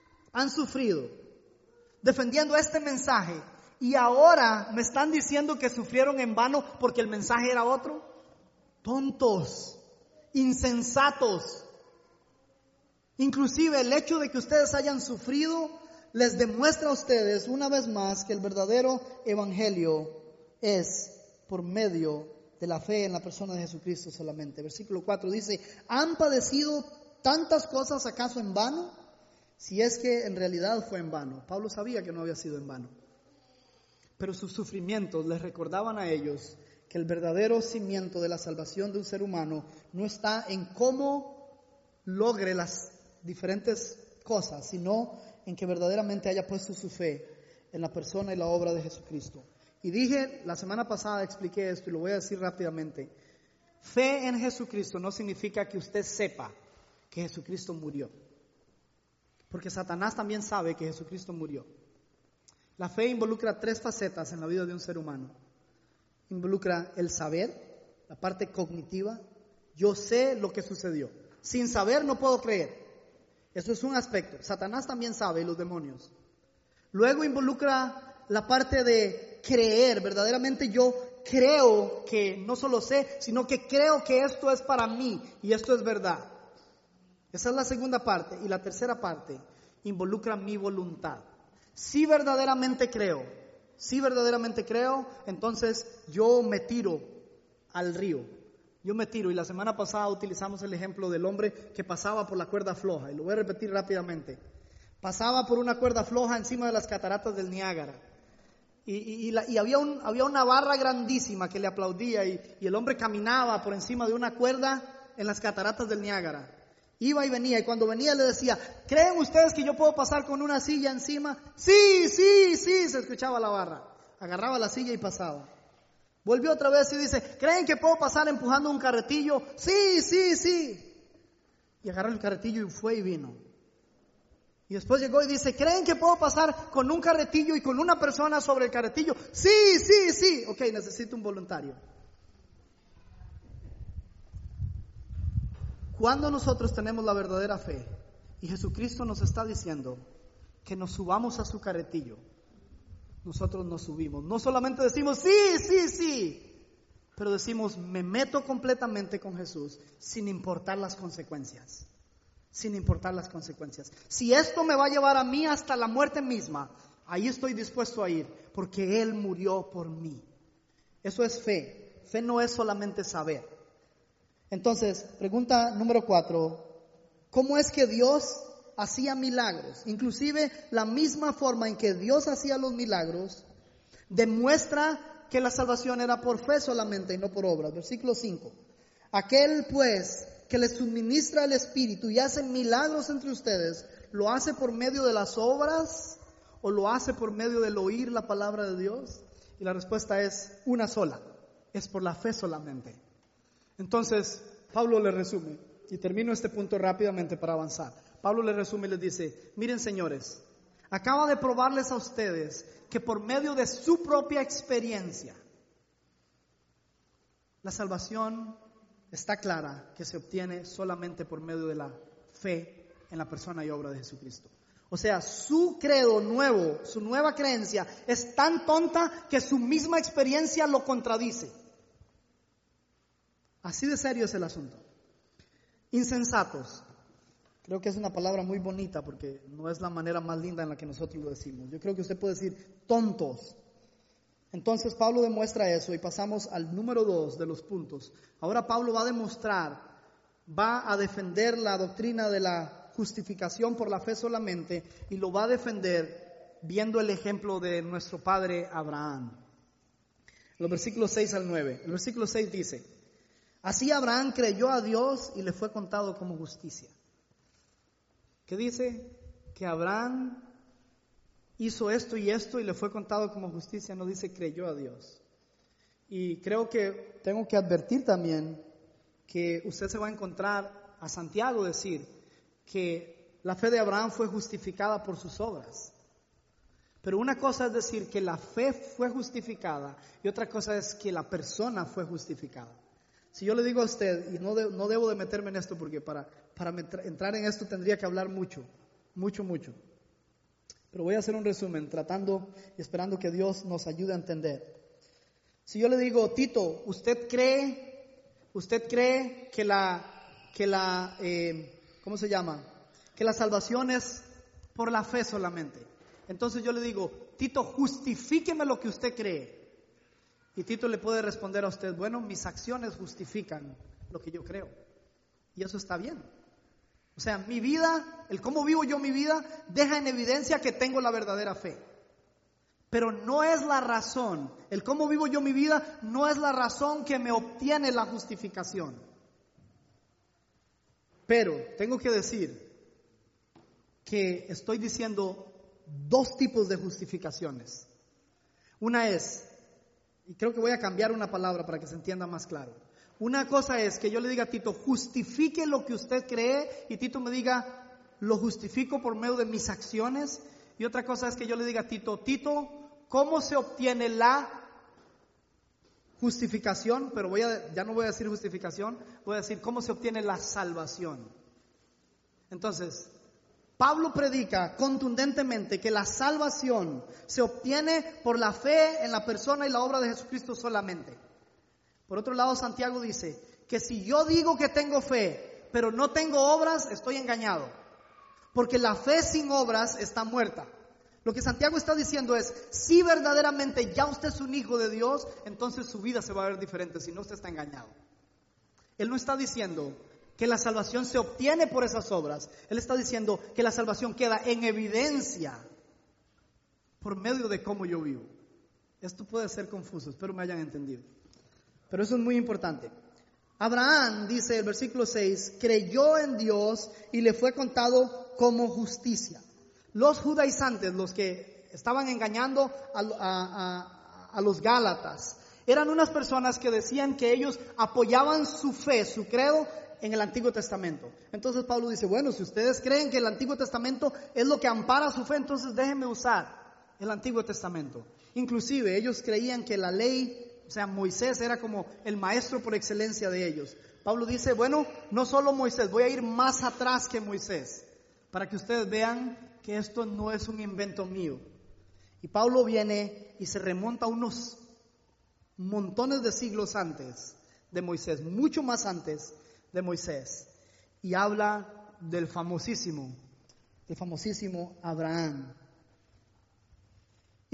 Speaker 1: defendiendo este mensaje. Y ahora me están diciendo que sufrieron en vano porque el mensaje era otro. Tontos, insensatos. Inclusive el hecho de que ustedes hayan sufrido les demuestra a ustedes una vez más que el verdadero evangelio es por medio de la fe en la persona de Jesucristo solamente. Versículo 4 dice, ¿han padecido tantas cosas acaso en vano? Si es que en realidad fue en vano. Pablo sabía que no había sido en vano. Pero sus sufrimientos les recordaban a ellos que el verdadero cimiento de la salvación de un ser humano no está en cómo logre las diferentes cosas, sino en que verdaderamente haya puesto su fe en la persona y la obra de Jesucristo. Y dije, la semana pasada expliqué esto y lo voy a decir rápidamente. Fe en Jesucristo no significa que usted sepa que Jesucristo murió. Porque Satanás también sabe que Jesucristo murió. La fe involucra 3 facetas en la vida de un ser humano. Involucra el saber, la parte cognitiva. Yo sé lo que sucedió. Sin saber no puedo creer. Eso es un aspecto. Satanás también sabe, y los demonios. Luego involucra la parte de creer. Verdaderamente yo creo que no solo sé, sino que creo que esto es para mí y esto es verdad. Esa es la segunda parte. Y la tercera parte involucra mi voluntad. Si verdaderamente creo, entonces yo me tiro al río. Yo me tiro. Y la semana pasada utilizamos el ejemplo del hombre que pasaba por la cuerda floja. Y lo voy a repetir rápidamente. Pasaba por una cuerda floja encima de las cataratas del Niágara. Y había una barra grandísima que le aplaudía. Y el hombre caminaba por encima de una cuerda en las cataratas del Niágara. Iba y venía, y cuando venía le decía, ¿creen ustedes que yo puedo pasar con una silla encima? Sí, se escuchaba la barra. Agarraba la silla y pasaba. Volvió otra vez y dice, ¿creen que puedo pasar empujando un carretillo? Sí. Y agarró el carretillo y fue y vino. Y después llegó y dice, ¿creen que puedo pasar con un carretillo y con una persona sobre el carretillo? Sí. Ok, necesito un voluntario. Cuando nosotros tenemos la verdadera fe y Jesucristo nos está diciendo que nos subamos a su carretillo, nosotros nos subimos. No solamente decimos sí, pero decimos me meto completamente con Jesús sin importar las consecuencias. Si esto me va a llevar a mí hasta la muerte misma, Ahí estoy dispuesto a ir, porque Él murió por mí. Eso es fe. Fe no es solamente saber. Entonces, pregunta número 4. ¿Cómo es que Dios hacía milagros? Inclusive la misma forma en que Dios hacía los milagros demuestra que la salvación era por fe solamente y no por obras. Versículo 5. Aquel pues que les suministra el Espíritu y hace milagros entre ustedes, ¿lo hace por medio de las obras o lo hace por medio del oír la palabra de Dios? Y la respuesta es una sola, es por la fe solamente. Entonces, Pablo le resume, y termino este punto rápidamente para avanzar. Pablo le resume y les dice, miren señores, acaba de probarles a ustedes que por medio de su propia experiencia, la salvación está clara que se obtiene solamente por medio de la fe en la persona y obra de Jesucristo. O sea, su credo nuevo, su nueva creencia es tan tonta que su misma experiencia lo contradice. Así de serio es el asunto. Insensatos. Creo que es una palabra muy bonita porque no es la manera más linda en la que nosotros lo decimos. Yo creo que usted puede decir tontos. Entonces Pablo demuestra eso y pasamos al número 2 de los puntos. Ahora Pablo va a demostrar, va a defender la doctrina de la justificación por la fe solamente y lo va a defender viendo el ejemplo de nuestro padre Abraham. Los versículos 6 al 9. El versículo 6 dice, así Abraham creyó a Dios y le fue contado como justicia. ¿Qué dice? Que Abraham hizo esto y esto y le fue contado como justicia, no dice creyó a Dios. Y creo que tengo que advertir también que usted se va a encontrar a Santiago decir que la fe de Abraham fue justificada por sus obras. Pero una cosa es decir que la fe fue justificada y otra cosa es que la persona fue justificada. Si yo le digo a usted, y no debo de meterme en esto porque para entrar en esto tendría que hablar mucho. Pero voy a hacer un resumen tratando y esperando que Dios nos ayude a entender. Si yo le digo, Tito, ¿usted cree que ¿cómo se llama? Que la salvación es por la fe solamente? Entonces yo le digo, Tito, justifíqueme lo que usted cree. Y Tito le puede responder a usted, bueno, mis acciones justifican lo que yo creo. Y eso está bien. O sea, mi vida, el cómo vivo yo mi vida, deja en evidencia que tengo la verdadera fe. Pero no es la razón, el cómo vivo yo mi vida, no es la razón que me obtiene la justificación. Pero tengo que decir que estoy diciendo dos tipos de justificaciones. Una es, y creo que voy a cambiar una palabra para que se entienda más claro. Una cosa es que yo le diga a Tito, justifique lo que usted cree, y Tito me diga, lo justifico por medio de mis acciones. Y otra cosa es que yo le diga a Tito, ¿cómo se obtiene la justificación? Pero ya no voy a decir justificación, voy a decir cómo se obtiene la salvación. Entonces, Pablo predica contundentemente que la salvación se obtiene por la fe en la persona y la obra de Jesucristo solamente. Por otro lado, Santiago dice que si yo digo que tengo fe, pero no tengo obras, estoy engañado. Porque la fe sin obras está muerta. Lo que Santiago está diciendo es, si verdaderamente ya usted es un hijo de Dios, entonces su vida se va a ver diferente, si no usted está engañado. Él no está diciendo que la salvación se obtiene por esas obras. Él está diciendo que la salvación queda en evidencia por medio de cómo yo vivo. Esto puede ser confuso, espero me hayan entendido. Pero eso es muy importante. Abraham, dice el versículo 6, creyó en Dios y le fue contado como justicia. Los judaizantes, los que estaban engañando a los gálatas, eran unas personas que decían que ellos apoyaban su fe, su credo, en el Antiguo Testamento. Entonces Pablo dice, bueno, si ustedes creen que el Antiguo Testamento es lo que ampara su fe, entonces déjenme usar el Antiguo Testamento. Inclusive ellos creían que la ley, o sea, Moisés era como el maestro por excelencia de ellos. Pablo dice, bueno, no solo Moisés, voy a ir más atrás que Moisés, para que ustedes vean que esto no es un invento mío. Y Pablo viene y se remonta unos montones de siglos antes de Moisés, mucho más antes de Moisés, y habla del famosísimo Abraham.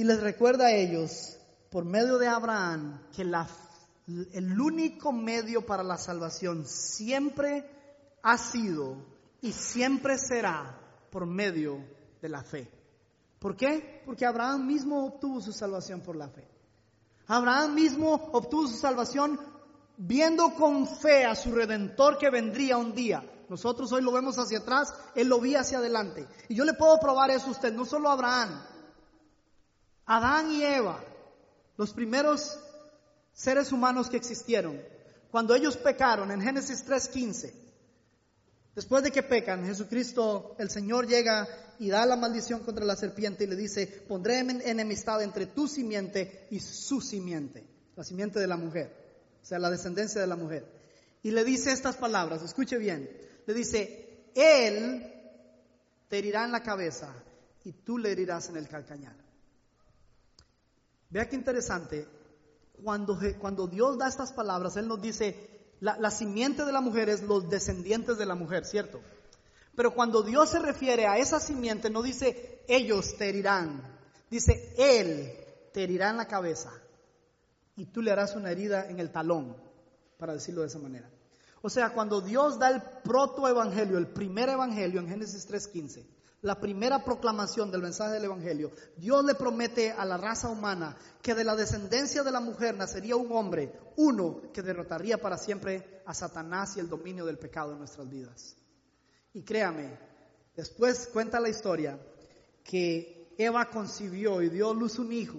Speaker 1: Y les recuerda a ellos, por medio de Abraham, que el único medio para la salvación siempre ha sido y siempre será por medio de la fe. ¿Por qué? Porque Abraham mismo obtuvo su salvación por la fe. Abraham mismo obtuvo su salvación viendo con fe a su Redentor que vendría un día. Nosotros hoy lo vemos hacia atrás, él lo vio hacia adelante. Y yo le puedo probar eso a usted, no solo Abraham, Adán y Eva, los primeros seres humanos que existieron. Cuando ellos pecaron en Génesis 3:15, después de que pecan, Jesucristo, el Señor, llega y da la maldición contra la serpiente y le dice: pondré enemistad entre tu simiente y su simiente, la simiente de la mujer, o sea, la descendencia de la mujer. Y le dice estas palabras, escuche bien, le dice: él te herirá en la cabeza y tú le herirás en el calcañar. Vea qué interesante, cuando Dios da estas palabras, Él nos dice: la simiente de la mujer es los descendientes de la mujer, ¿cierto? Pero cuando Dios se refiere a esa simiente, no dice ellos te herirán, dice Él te herirá en la cabeza y tú le harás una herida en el talón, para decirlo de esa manera. O sea, cuando Dios da el protoevangelio, el primer evangelio en Génesis 3:15, la primera proclamación del mensaje del evangelio, Dios le promete a la raza humana que de la descendencia de la mujer nacería un hombre, uno que derrotaría para siempre a Satanás y el dominio del pecado en nuestras vidas. Y créame, después cuenta la historia que Eva concibió y dio a luz un hijo.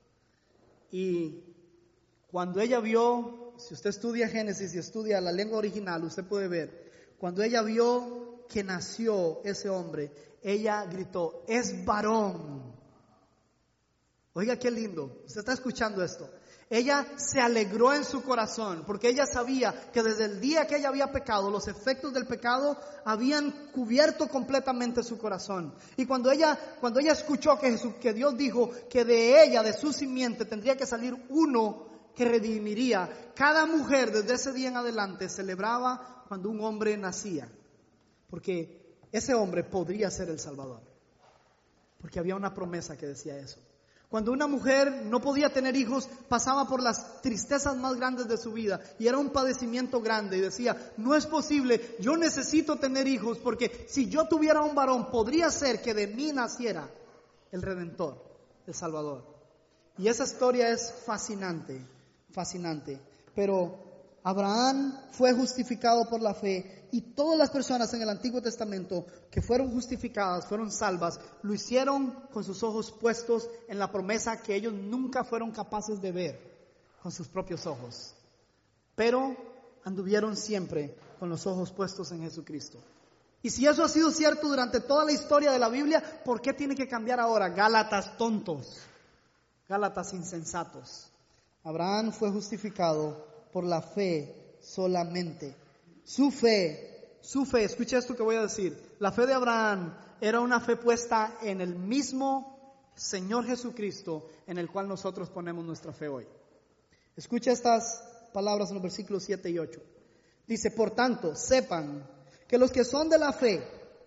Speaker 1: Y cuando ella vio, si usted estudia Génesis y estudia la lengua original, usted puede ver, cuando ella vio que nació ese hombre, ella gritó: es varón. Oiga qué lindo, usted está escuchando esto. Ella se alegró en su corazón porque ella sabía que desde el día que ella había pecado, los efectos del pecado habían cubierto completamente su corazón. Y cuando ella escuchó que Dios dijo que de ella, de su simiente, tendría que salir uno que redimiría, cada mujer desde ese día en adelante celebraba cuando un hombre nacía, porque ese hombre podría ser el Salvador, porque había una promesa que decía eso. Cuando una mujer no podía tener hijos, pasaba por las tristezas más grandes de su vida y era un padecimiento grande y decía: no es posible, yo necesito tener hijos porque si yo tuviera un varón podría ser que de mí naciera el Redentor, el Salvador. Y esa historia es fascinante, fascinante. Pero Abraham fue justificado por la fe y todas las personas en el Antiguo Testamento que fueron justificadas, fueron salvas, lo hicieron con sus ojos puestos en la promesa que ellos nunca fueron capaces de ver con sus propios ojos. Pero anduvieron siempre con los ojos puestos en Jesucristo. Y si eso ha sido cierto durante toda la historia de la Biblia, ¿por qué tiene que cambiar ahora? Gálatas tontos, Gálatas insensatos. Abraham fue justificado por la fe solamente. Su fe, escucha esto que voy a decir. La fe de Abraham era una fe puesta en el mismo Señor Jesucristo en el cual nosotros ponemos nuestra fe hoy. Escucha estas palabras en los versículos 7 y 8. Dice: por tanto, sepan que los que son de la fe,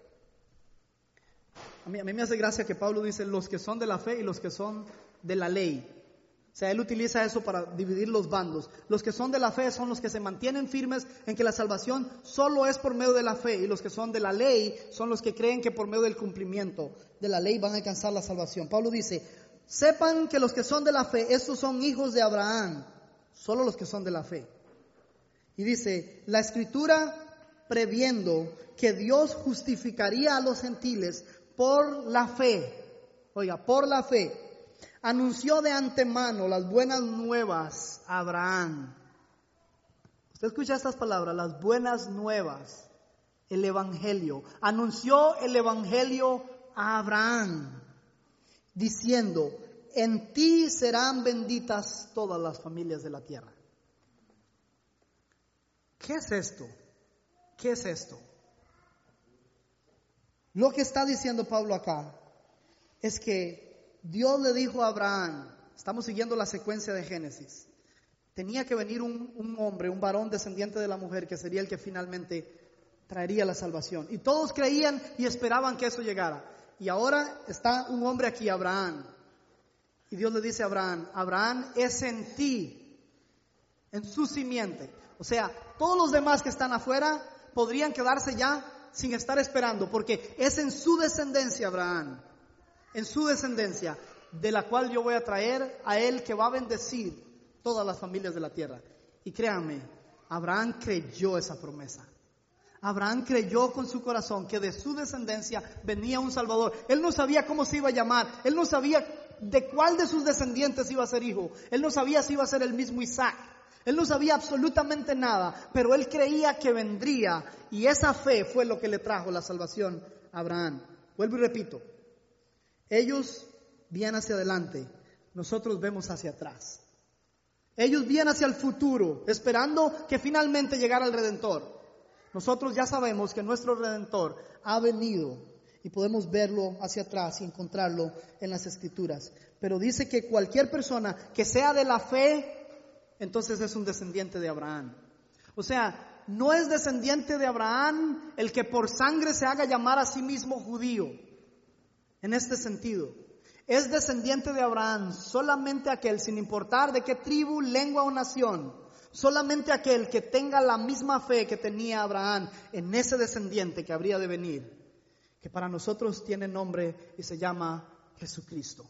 Speaker 1: a mí me hace gracia que Pablo dice los que son de la fe y los que son de la ley. O sea, él utiliza eso para dividir los bandos. Los que son de la fe son los que se mantienen firmes en que la salvación solo es por medio de la fe, y los que son de la ley son los que creen que por medio del cumplimiento de la ley van a alcanzar la salvación. Pablo dice: sepan que los que son de la fe, estos son hijos de Abraham, solo los que son de la fe. Y dice: la Escritura, previendo que Dios justificaría a los gentiles por la fe, oiga, por la fe, anunció de antemano las buenas nuevas a Abraham. Usted escucha estas palabras, las buenas nuevas, el evangelio. Anunció el evangelio a Abraham, diciendo: en ti serán benditas todas las familias de la tierra. ¿Qué es esto? ¿Qué es esto? Lo que está diciendo Pablo acá es que Dios le dijo a Abraham, estamos siguiendo la secuencia de Génesis, tenía que venir un hombre, un varón descendiente de la mujer, que sería el que finalmente traería la salvación. Y todos creían y esperaban que eso llegara. Y ahora está un hombre aquí, Abraham. Y Dios le dice a Abraham, Abraham, es en ti, en su simiente. O sea, todos los demás que están afuera podrían quedarse ya sin estar esperando, porque es en su descendencia, Abraham, en su descendencia, de la cual yo voy a traer a él, que va a bendecir todas las familias de la tierra. Y créanme, Abraham creyó esa promesa. Abraham creyó con su corazón que de su descendencia venía un Salvador. Él no sabía cómo se iba a llamar, él no sabía de cuál de sus descendientes iba a ser hijo, él no sabía si iba a ser el mismo Isaac, él no sabía absolutamente nada, pero él creía que vendría, y esa fe fue lo que le trajo la salvación a Abraham. Vuelvo y repito, ellos vienen hacia adelante, nosotros vemos hacia atrás. Ellos vienen hacia el futuro, esperando que finalmente llegara el Redentor. Nosotros ya sabemos que nuestro Redentor ha venido y podemos verlo hacia atrás y encontrarlo en las Escrituras. Pero dice que cualquier persona que sea de la fe, entonces es un descendiente de Abraham. O sea, no es descendiente de Abraham el que por sangre se haga llamar a sí mismo judío. En este sentido, es descendiente de Abraham solamente aquel, sin importar de qué tribu, lengua o nación, solamente aquel que tenga la misma fe que tenía Abraham en ese descendiente que habría de venir, que para nosotros tiene nombre y se llama Jesucristo.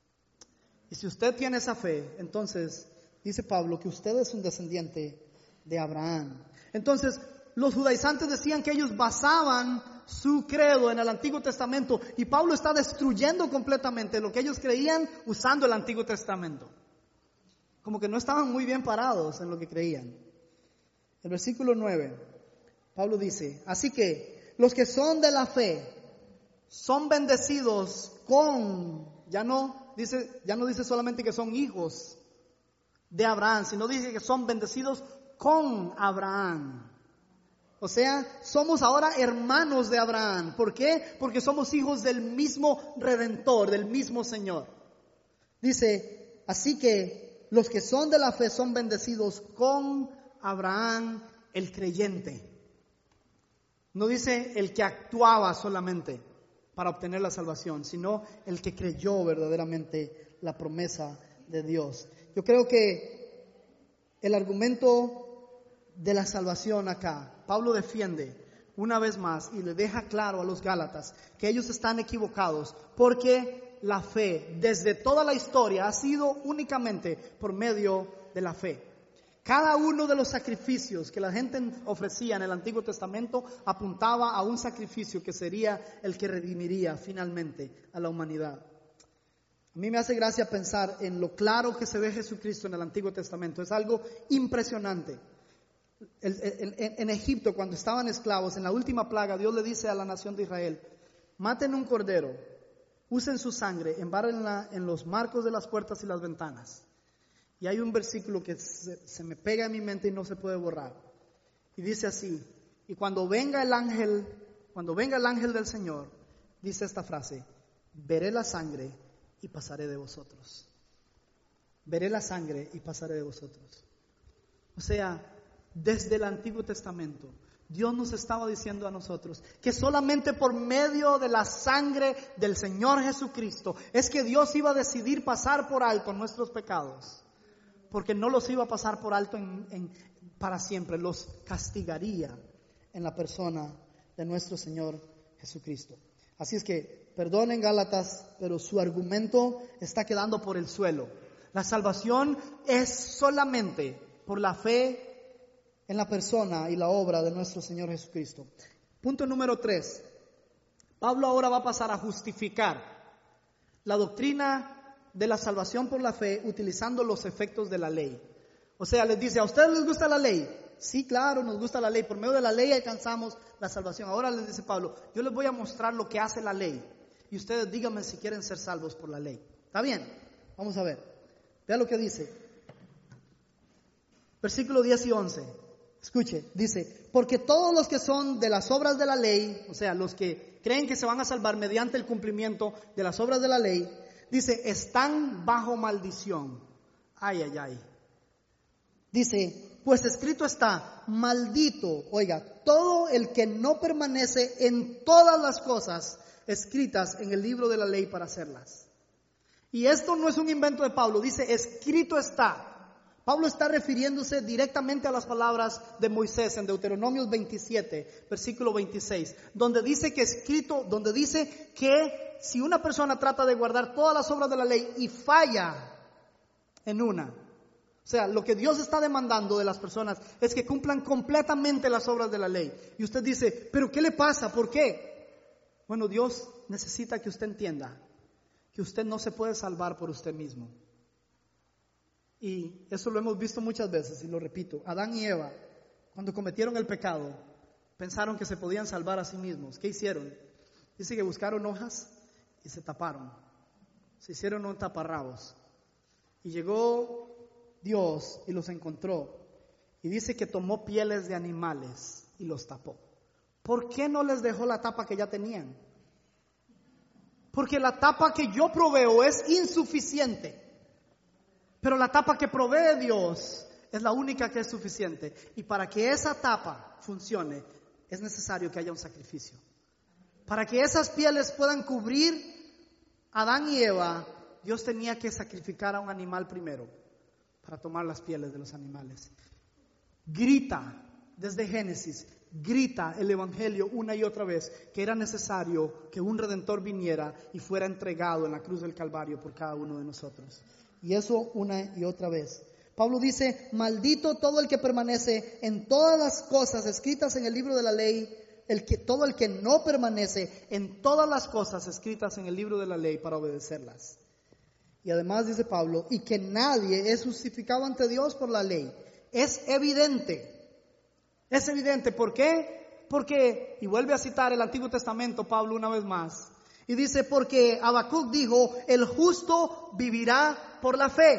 Speaker 1: Y si usted tiene esa fe, entonces dice Pablo que usted es un descendiente de Abraham. Entonces, los judaizantes decían que ellos basaban su credo en el Antiguo Testamento, y Pablo está destruyendo completamente lo que ellos creían usando el Antiguo Testamento. Como que no estaban muy bien parados en lo que creían. El versículo 9, Pablo dice, así que los que son de la fe son bendecidos con, ya no dice solamente que son hijos de Abraham, sino dice que son bendecidos con Abraham. O sea, somos ahora hermanos de Abraham. ¿Por qué? Porque somos hijos del mismo Redentor, del mismo Señor. Dice, así que los que son de la fe son bendecidos con Abraham el creyente. No dice el que actuaba solamente para obtener la salvación, sino el que creyó verdaderamente la promesa de Dios. Yo creo que el argumento de la salvación acá, Pablo defiende una vez más y le deja claro a los Gálatas que ellos están equivocados, porque la fe desde toda la historia ha sido únicamente por medio de la fe. Cada uno de los sacrificios que la gente ofrecía en el Antiguo Testamento apuntaba a un sacrificio que sería el que redimiría finalmente a la humanidad. A mí me hace gracia pensar en lo claro que se ve Jesucristo en el Antiguo Testamento. Es algo impresionante. En Egipto, cuando estaban esclavos, en la última plaga, Dios le dice a la nación de Israel, maten un cordero, usen su sangre, embárrenla en los marcos de las puertas y las ventanas. Y hay un versículo que se me pega en mi mente y no se puede borrar. Y dice así, y cuando venga el ángel del Señor, dice esta frase, veré la sangre y pasaré de vosotros. Veré la sangre y pasaré de vosotros. O sea, desde el Antiguo Testamento, Dios nos estaba diciendo a nosotros que solamente por medio de la sangre del Señor Jesucristo es que Dios iba a decidir pasar por alto nuestros pecados, porque no los iba a pasar por alto para siempre, los castigaría en la persona de nuestro Señor Jesucristo. Así es que, perdonen Gálatas, pero su argumento está quedando por el suelo. La salvación es solamente por la fe en la persona y la obra de nuestro Señor Jesucristo. Punto número 3. Pablo ahora va a pasar a justificar la doctrina de la salvación por la fe utilizando los efectos de la ley. O sea, les dice, ¿a ustedes les gusta la ley? Sí, claro, nos gusta la ley. Por medio de la ley alcanzamos la salvación. Ahora les dice Pablo, yo les voy a mostrar lo que hace la ley. Y ustedes díganme si quieren ser salvos por la ley. ¿Está bien? Vamos a ver. Vea lo que dice. Versículo 10 y 11. Escuche, dice, porque todos los que son de las obras de la ley, o sea, los que creen que se van a salvar mediante el cumplimiento de las obras de la ley, dice, están bajo maldición. Ay, ay, ay. Dice, pues escrito está, maldito, oiga, todo el que no permanece en todas las cosas escritas en el libro de la ley para hacerlas. Y esto no es un invento de Pablo, dice escrito está. Pablo está refiriéndose directamente a las palabras de Moisés en Deuteronomios 27, versículo 26, donde dice que si una persona trata de guardar todas las obras de la ley y falla en una, o sea, lo que Dios está demandando de las personas es que cumplan completamente las obras de la ley. Y usted dice, ¿pero qué le pasa? ¿Por qué? Bueno, Dios necesita que usted entienda que usted no se puede salvar por usted mismo. Y eso lo hemos visto muchas veces, y lo repito. Adán y Eva, cuando cometieron el pecado, pensaron que se podían salvar a sí mismos. ¿Qué hicieron? Dice que buscaron hojas y se taparon. Se hicieron un taparrabos. Y llegó Dios y los encontró. Y dice que tomó pieles de animales y los tapó. ¿Por qué no les dejó la tapa que ya tenían? Porque la tapa que yo proveo es insuficiente. Pero la tapa que provee Dios es la única que es suficiente. Y para que esa tapa funcione, es necesario que haya un sacrificio. Para que esas pieles puedan cubrir a Adán y Eva, Dios tenía que sacrificar a un animal primero para tomar las pieles de los animales. Grita desde Génesis, grita el Evangelio una y otra vez que era necesario que un Redentor viniera y fuera entregado en la cruz del Calvario por cada uno de nosotros. Y eso una y otra vez. Pablo dice, maldito todo el que permanece en todas las cosas escritas en el libro de la ley, todo el que no permanece en todas las cosas escritas en el libro de la ley para obedecerlas. Y además dice Pablo, y que nadie es justificado ante Dios por la ley. Es evidente. Es evidente. ¿Por qué? Porque, y vuelve a citar el Antiguo Testamento Pablo una vez más, y dice, porque Habacuc dijo, el justo vivirá por la fe.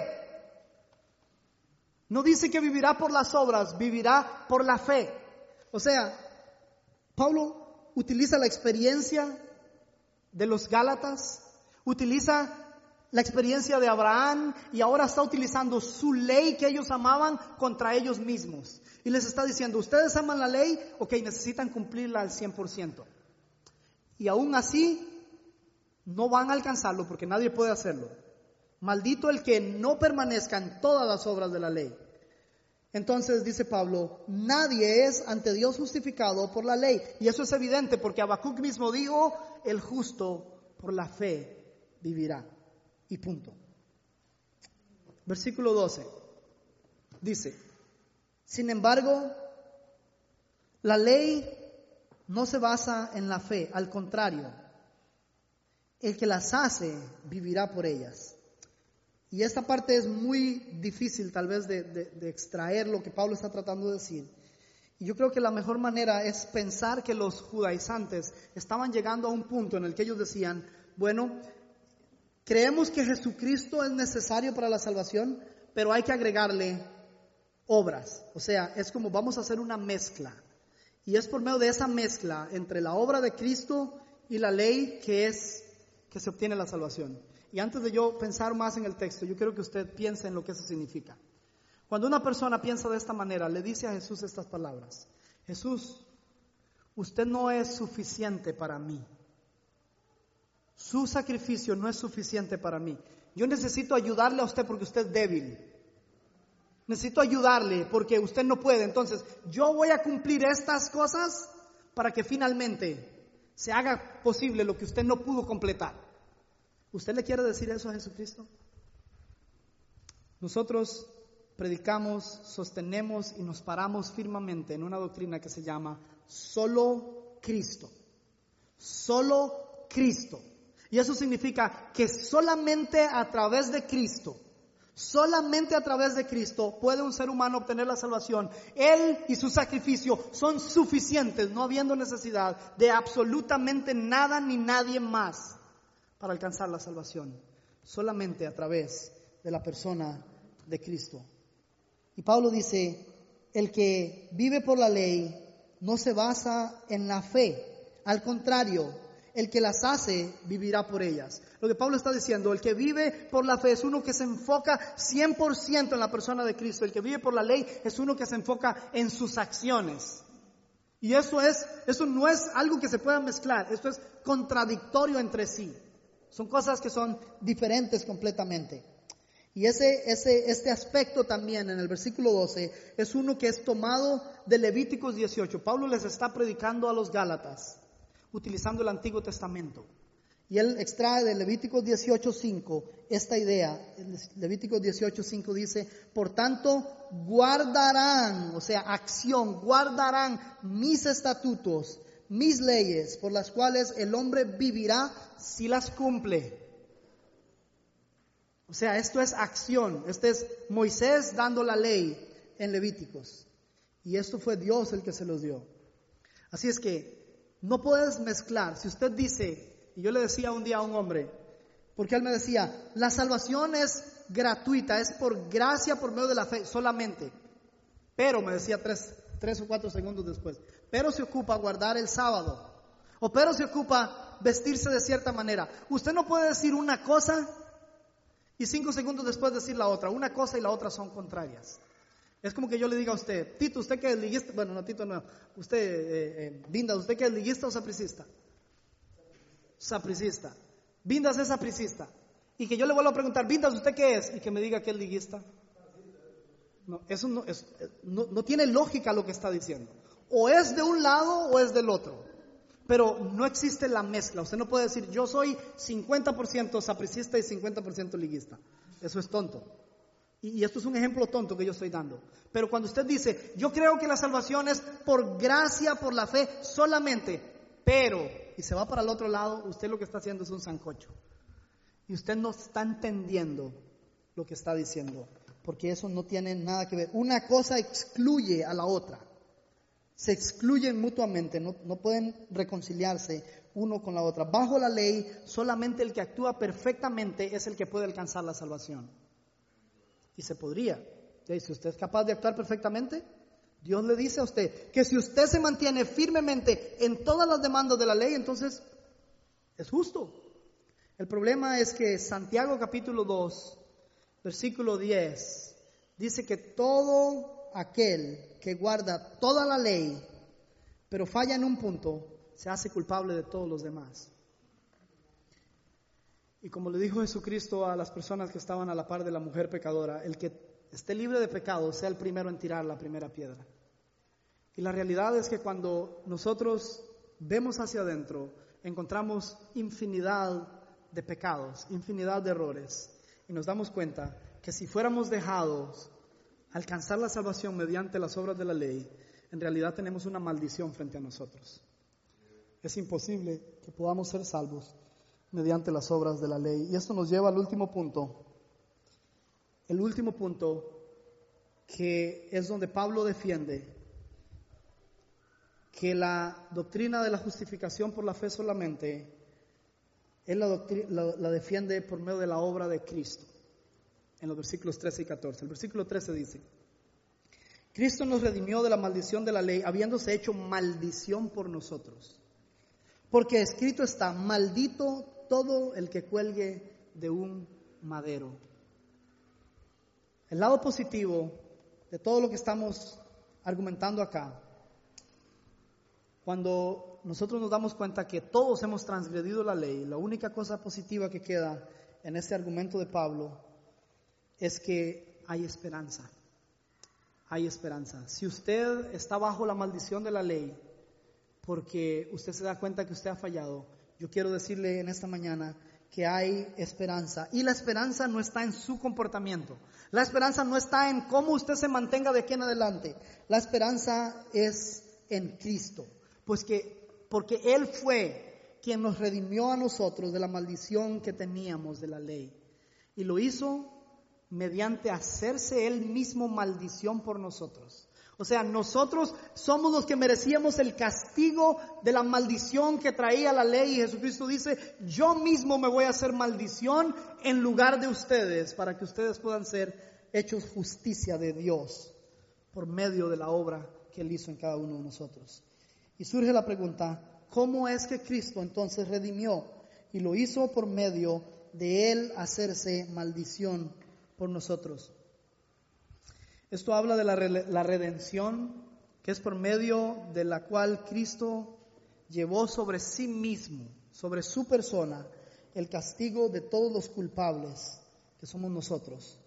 Speaker 1: No dice que vivirá por las obras, vivirá por la fe. O sea, Pablo utiliza la experiencia de los Gálatas, utiliza la experiencia de Abraham y ahora está utilizando su ley que ellos amaban contra ellos mismos. Y les está diciendo, ustedes aman la ley, ok, necesitan cumplirla al 100%. Y aún así, no van a alcanzarlo porque nadie puede hacerlo. Maldito el que no permanezca en todas las obras de la ley. Entonces dice Pablo, nadie es ante Dios justificado por la ley. Y eso es evidente porque Habacuc mismo dijo, el justo por la fe vivirá. Y punto. Versículo 12. Dice, sin embargo, la ley no se basa en la fe, al contrario, el que las hace vivirá por ellas. Y esta parte es muy difícil tal vez de extraer lo que Pablo está tratando de decir. Y yo creo que la mejor manera es pensar que los judaizantes estaban llegando a un punto en el que ellos decían, bueno, creemos que Jesucristo es necesario para la salvación, pero hay que agregarle obras. O sea, es como vamos a hacer una mezcla. Y es por medio de esa mezcla entre la obra de Cristo y la ley que se obtiene la salvación. Y antes de yo pensar más en el texto, yo quiero que usted piense en lo que eso significa. Cuando una persona piensa de esta manera, le dice a Jesús estas palabras: Jesús, usted no es suficiente para mí. Su sacrificio no es suficiente para mí. Yo necesito ayudarle a usted porque usted es débil. Necesito ayudarle porque usted no puede. Entonces, yo voy a cumplir estas cosas para que finalmente se haga posible lo que usted no pudo completar. ¿Usted le quiere decir eso a Jesucristo? Nosotros predicamos, sostenemos y nos paramos firmemente en una doctrina que se llama solo Cristo. Solo Cristo. Y eso significa que solamente a través de Cristo puede un ser humano obtener la salvación. Él y su sacrificio son suficientes, no habiendo necesidad de absolutamente nada ni nadie más para alcanzar la salvación. Solamente a través de la persona de Cristo. Y Pablo dice, el que vive por la ley no se basa en la fe. Al contrario, el que las hace vivirá por ellas. Lo que Pablo está diciendo, el que vive por la fe es uno que se enfoca 100% en la persona de Cristo. El que vive por la ley es uno que se enfoca en sus acciones. Y eso no es algo que se pueda mezclar. Esto es contradictorio entre sí. Son cosas que son diferentes completamente. Y este aspecto también en el versículo 12 es uno que es tomado de Levíticos 18. Pablo les está predicando a los Gálatas utilizando el Antiguo Testamento. Y él extrae de Levíticos 18:5 esta idea. Levíticos 18:5 dice: por tanto, guardarán, o sea, acción, guardarán mis estatutos, mis leyes, por las cuales el hombre vivirá si las cumple. O sea, esto es acción. Este es Moisés dando la ley en Levíticos. Y esto fue Dios el que se los dio. Así es que no puedes mezclar. Si usted dice, y yo le decía un día a un hombre, porque él me decía, la salvación es gratuita, es por gracia, por medio de la fe solamente. Pero, me decía tres o 4 segundos después, pero se ocupa guardar el sábado. O pero se ocupa vestirse de cierta manera. Usted no puede decir una cosa y 5 segundos después decir la otra. Una cosa y la otra son contrarias. Es como que yo le diga a usted, Tito, ¿usted qué es liguista? Bueno, no, Tito no. Usted, Vindas, ¿usted qué es liguista o sapricista? Sapricista. Vindas es sapricista. Y que yo le vuelva a preguntar, Vindas, ¿usted qué es? Y que me diga que es liguista. No, eso no tiene lógica lo que está diciendo. O es de un lado o es del otro. Pero no existe la mezcla. Usted no puede decir, yo soy 50% sapricista y 50% liguista. Eso es tonto. Y esto es un ejemplo tonto que yo estoy dando. Pero cuando usted dice, yo creo que la salvación es por gracia, por la fe solamente, pero, y se va para el otro lado, usted lo que está haciendo es un sancocho. Y usted no está entendiendo lo que está diciendo, porque eso no tiene nada que ver. Una cosa excluye a la otra. Se excluyen mutuamente, no pueden reconciliarse uno con la otra. Bajo la ley, solamente el que actúa perfectamente es el que puede alcanzar la salvación. Y se podría. Si usted es capaz de actuar perfectamente, Dios le dice a usted que si usted se mantiene firmemente en todas las demandas de la ley, entonces es justo. El problema es que Santiago capítulo 2, versículo 10, dice que todo aquel que guarda toda la ley, pero falla en un punto, se hace culpable de todos los demás. Y como le dijo Jesucristo a las personas que estaban a la par de la mujer pecadora, el que esté libre de pecado sea el primero en tirar la primera piedra. Y la realidad es que cuando nosotros vemos hacia adentro, encontramos infinidad de pecados, infinidad de errores, y nos damos cuenta que si fuéramos dejados alcanzar la salvación mediante las obras de la ley, en realidad tenemos una maldición frente a nosotros. Es imposible que podamos ser salvos mediante las obras de la ley. Y esto nos lleva al último punto. El último punto, que es donde Pablo defiende que la doctrina de la justificación por la fe solamente, él la defiende por medio de la obra de Cristo. En los versículos 13 y 14. El versículo 13 dice: Cristo nos redimió de la maldición de la ley, habiéndose hecho maldición por nosotros. Porque escrito está: maldito todo el que cuelgue de un madero. El lado positivo de todo lo que estamos argumentando acá, cuando nosotros nos damos cuenta que todos hemos transgredido la ley, la única cosa positiva que queda en este argumento de Pablo es que hay esperanza. Hay esperanza. Si usted está bajo la maldición de la ley, porque usted se da cuenta que usted ha fallado, yo quiero decirle en esta mañana que hay esperanza. Y la esperanza no está en su comportamiento. La esperanza no está en cómo usted se mantenga de aquí en adelante. La esperanza es en Cristo. Porque Él fue quien nos redimió a nosotros de la maldición que teníamos de la ley. Y lo hizo mediante hacerse Él mismo maldición por nosotros. O sea, nosotros somos los que merecíamos el castigo de la maldición que traía la ley, y Jesucristo dice: yo mismo me voy a hacer maldición en lugar de ustedes, para que ustedes puedan ser hechos justicia de Dios por medio de la obra que Él hizo en cada uno de nosotros. Y surge la pregunta: ¿cómo es que Cristo entonces redimió? Y lo hizo por medio de Él hacerse maldición por nosotros. Esto habla de la redención, que es por medio de la cual Cristo llevó sobre sí mismo, sobre su persona, el castigo de todos los culpables, que somos nosotros.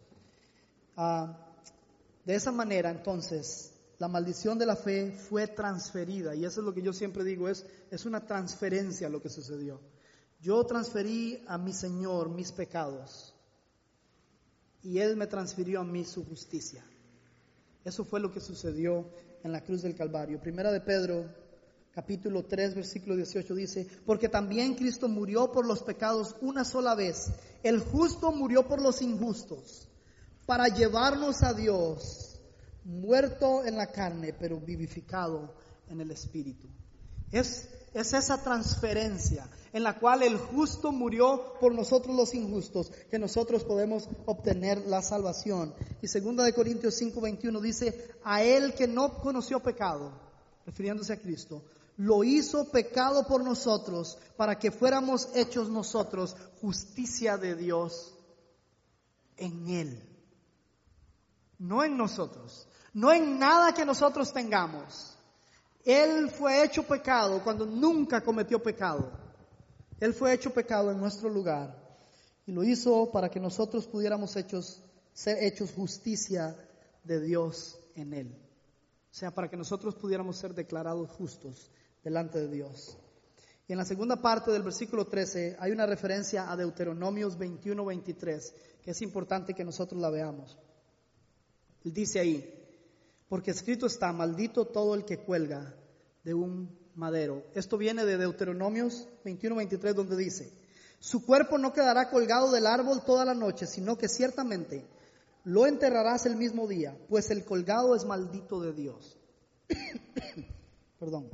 Speaker 1: De esa manera, entonces, la maldición de la fe fue transferida, y eso es lo que yo siempre digo, es una transferencia lo que sucedió. Yo transferí a mi Señor mis pecados, y Él me transfirió a mí su justicia. Eso fue lo que sucedió en la cruz del Calvario. Primera de Pedro, capítulo 3, versículo 18 dice: porque también Cristo murió por los pecados una sola vez, el justo murió por los injustos, para llevarnos a Dios, muerto en la carne, pero vivificado en el Espíritu. Es esa transferencia en la cual el justo murió por nosotros los injustos, que nosotros podemos obtener la salvación. Y 2 de Corintios 5:21 dice: a Él que no conoció pecado, refiriéndose a Cristo, lo hizo pecado por nosotros, para que fuéramos hechos nosotros justicia de Dios en Él. No en nosotros, no en nada que nosotros tengamos. Él fue hecho pecado cuando nunca cometió pecado. Él fue hecho pecado en nuestro lugar, y lo hizo para que nosotros pudiéramos ser hechos justicia de Dios en Él. O sea, para que nosotros pudiéramos ser declarados justos delante de Dios. Y en la segunda parte del versículo 13 hay una referencia a Deuteronomios 21:23, que es importante que nosotros la veamos. Él dice ahí: porque escrito está, maldito todo el que cuelga de un madero. Esto viene de Deuteronomios 21:23, donde dice: su cuerpo no quedará colgado del árbol toda la noche, sino que ciertamente lo enterrarás el mismo día, pues el colgado es maldito de Dios. Perdón.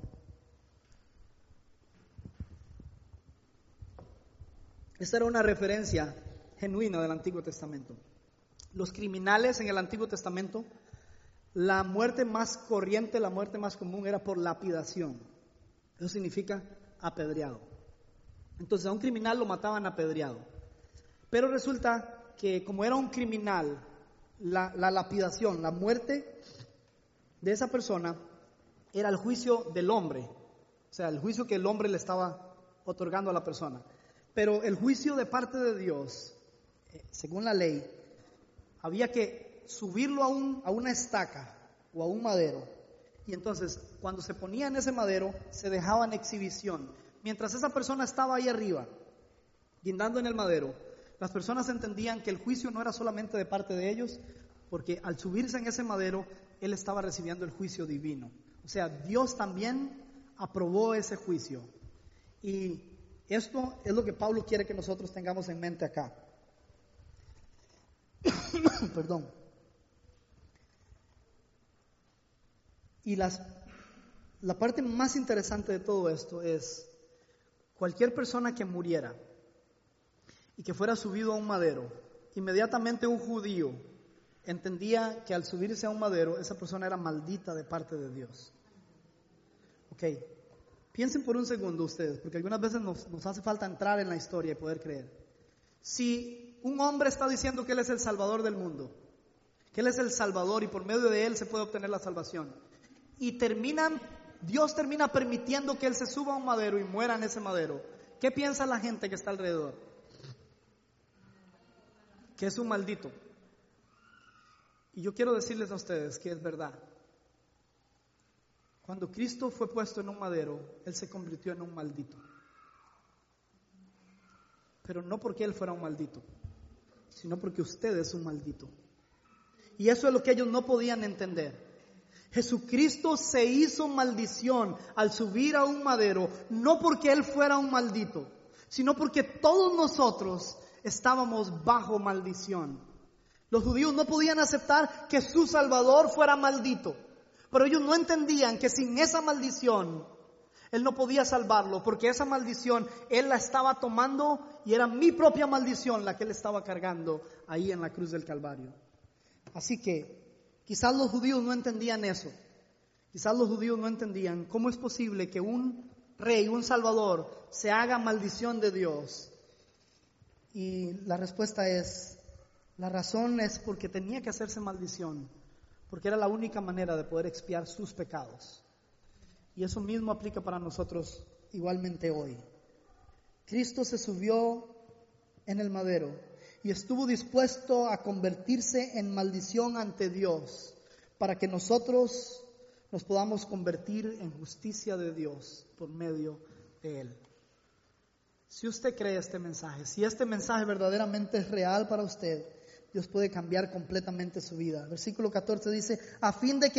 Speaker 1: Esta era una referencia genuina del Antiguo Testamento. Los criminales en el Antiguo Testamento, la muerte más corriente, la muerte más común era por lapidación. Eso significa apedreado. Entonces a un criminal lo mataban apedreado. Pero resulta que como era un criminal, la lapidación, la muerte de esa persona era el juicio del hombre. O sea, el juicio que el hombre le estaba otorgando a la persona. Pero el juicio de parte de Dios, según la ley, había que subirlo a una estaca o a un madero. Y entonces, cuando se ponía en ese madero, se dejaba en exhibición. Mientras esa persona estaba ahí arriba, guindando en el madero, las personas entendían que el juicio no era solamente de parte de ellos, porque al subirse en ese madero, él estaba recibiendo el juicio divino. O sea, Dios también aprobó ese juicio. Y esto es lo que Pablo quiere que nosotros tengamos en mente acá. Perdón. Y la parte más interesante de todo esto es: cualquier persona que muriera y que fuera subido a un madero, inmediatamente un judío entendía que al subirse a un madero, esa persona era maldita de parte de Dios. Ok, piensen por un segundo ustedes, porque algunas veces nos hace falta entrar en la historia y poder creer. Si un hombre está diciendo que Él es el Salvador del mundo, que Él es el Salvador y por medio de Él se puede obtener la salvación, y Dios termina permitiendo que Él se suba a un madero y muera en ese madero, ¿qué piensa la gente que está alrededor? Que es un maldito. Y yo quiero decirles a ustedes que es verdad. Cuando Cristo fue puesto en un madero, Él se convirtió en un maldito. Pero no porque Él fuera un maldito, sino porque usted es un maldito. Y eso es lo que ellos no podían entender. Jesucristo se hizo maldición al subir a un madero, no porque Él fuera un maldito, sino porque todos nosotros estábamos bajo maldición. Los judíos no podían aceptar que su Salvador fuera maldito, pero ellos no entendían que sin esa maldición Él no podía salvarlo, porque esa maldición Él la estaba tomando y era mi propia maldición la que Él estaba cargando ahí en la cruz del Calvario. Así que quizás los judíos no entendían eso. Quizás los judíos no entendían cómo es posible que un rey, un salvador, se haga maldición de Dios. Y la respuesta es, la razón es porque tenía que hacerse maldición, porque era la única manera de poder expiar sus pecados. Y eso mismo aplica para nosotros igualmente hoy. Cristo se subió en el madero y estuvo dispuesto a convertirse en maldición ante Dios para que nosotros nos podamos convertir en justicia de Dios por medio de Él. Si usted cree este mensaje, si este mensaje verdaderamente es real para usted, Dios puede cambiar completamente su vida. Versículo 14 dice, a fin de que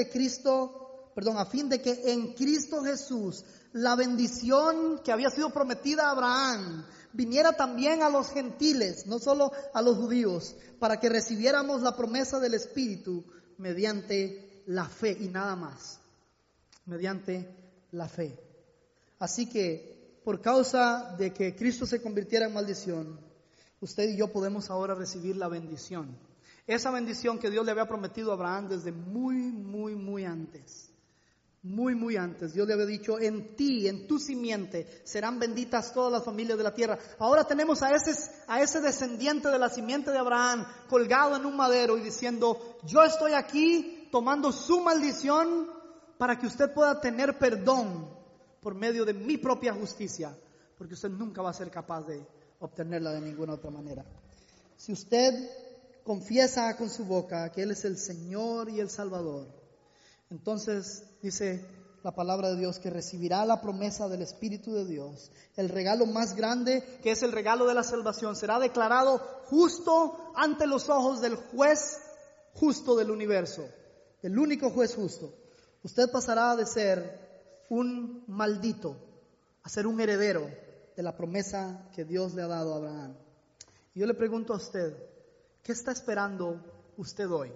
Speaker 1: en Cristo Jesús la bendición que había sido prometida a Abraham viniera también a los gentiles, no solo a los judíos, para que recibiéramos la promesa del Espíritu mediante la fe y nada más, mediante la fe. Así que por causa de que Cristo se convirtiera en maldición, usted y yo podemos ahora recibir la bendición. Esa bendición que Dios le había prometido a Abraham desde muy antes. Muy antes. Dios le había dicho, en ti, en tu simiente, serán benditas todas las familias de la tierra. Ahora tenemos a ese descendiente de la simiente de Abraham colgado en un madero y diciendo, yo estoy aquí tomando su maldición para que usted pueda tener perdón por medio de mi propia justicia, porque usted nunca va a ser capaz de obtenerla de ninguna otra manera. Si usted confiesa con su boca que Él es el Señor y el Salvador, entonces dice la palabra de Dios que recibirá la promesa del Espíritu de Dios, el regalo más grande que es el regalo de la salvación. Será declarado justo ante los ojos del juez justo del universo, el único juez justo. Usted pasará de ser un maldito a ser un heredero de la promesa que Dios le ha dado a Abraham. Y yo le pregunto a usted, ¿qué está esperando usted hoy?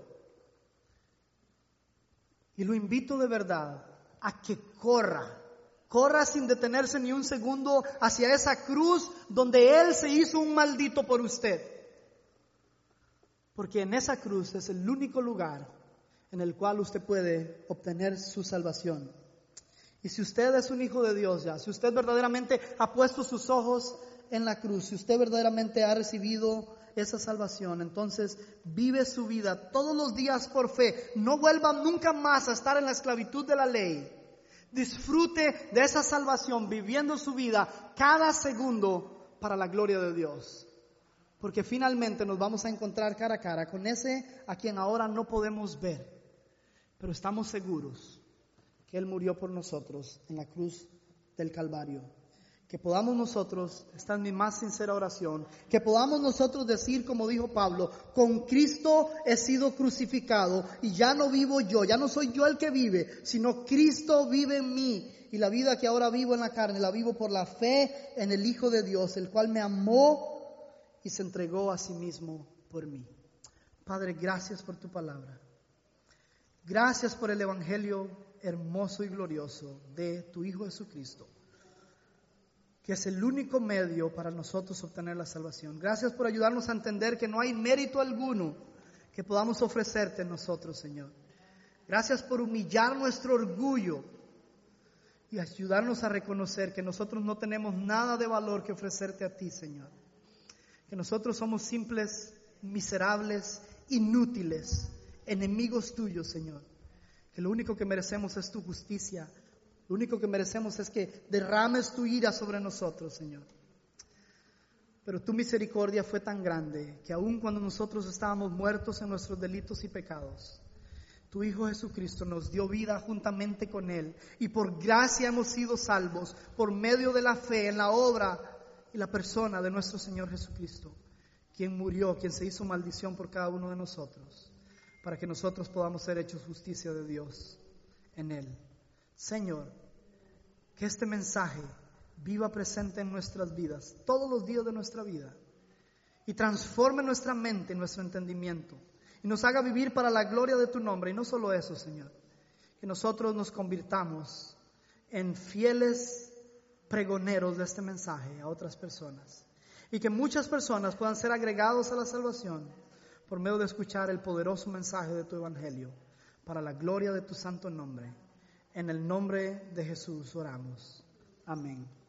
Speaker 1: Y lo invito de verdad a que corra sin detenerse ni un segundo hacia esa cruz donde Él se hizo un maldito por usted. Porque en esa cruz es el único lugar en el cual usted puede obtener su salvación. Y si usted es un hijo de Dios ya, si usted verdaderamente ha puesto sus ojos en la cruz, si usted verdaderamente ha recibido esa salvación, entonces vive su vida todos los días por fe. No vuelva nunca más a estar en la esclavitud de la ley. Disfrute de esa salvación viviendo su vida cada segundo para la gloria de Dios. Porque finalmente nos vamos a encontrar cara a cara con ese a quien ahora no podemos ver, pero estamos seguros que Él murió por nosotros en la cruz del Calvario. Que podamos nosotros, esta es mi más sincera oración, que podamos nosotros decir como dijo Pablo, con Cristo he sido crucificado y ya no vivo yo, ya no soy yo el que vive, sino Cristo vive en mí. Y la vida que ahora vivo en la carne, la vivo por la fe en el Hijo de Dios, el cual me amó y se entregó a sí mismo por mí. Padre, gracias por tu palabra. Gracias por el Evangelio hermoso y glorioso de tu Hijo Jesucristo, que es el único medio para nosotros obtener la salvación. Gracias por ayudarnos a entender que no hay mérito alguno que podamos ofrecerte nosotros, Señor. Gracias por humillar nuestro orgullo y ayudarnos a reconocer que nosotros no tenemos nada de valor que ofrecerte a ti, Señor. Que nosotros somos simples, miserables, inútiles, enemigos tuyos, Señor. Que lo único que merecemos es tu justicia. Lo único que merecemos es que derrames tu ira sobre nosotros, Señor. Pero tu misericordia fue tan grande que aun cuando nosotros estábamos muertos en nuestros delitos y pecados, tu Hijo Jesucristo nos dio vida juntamente con Él. Y por gracia hemos sido salvos por medio de la fe en la obra y la persona de nuestro Señor Jesucristo, quien murió, quien se hizo maldición por cada uno de nosotros, para que nosotros podamos ser hechos justicia de Dios en Él. Señor, que este mensaje viva presente en nuestras vidas, todos los días de nuestra vida, y transforme nuestra mente, nuestro entendimiento, y nos haga vivir para la gloria de tu nombre. Y no solo eso, Señor, que nosotros nos convirtamos en fieles pregoneros de este mensaje a otras personas, y que muchas personas puedan ser agregados a la salvación por medio de escuchar el poderoso mensaje de tu Evangelio, para la gloria de tu santo nombre. En el nombre de Jesús oramos. Amén.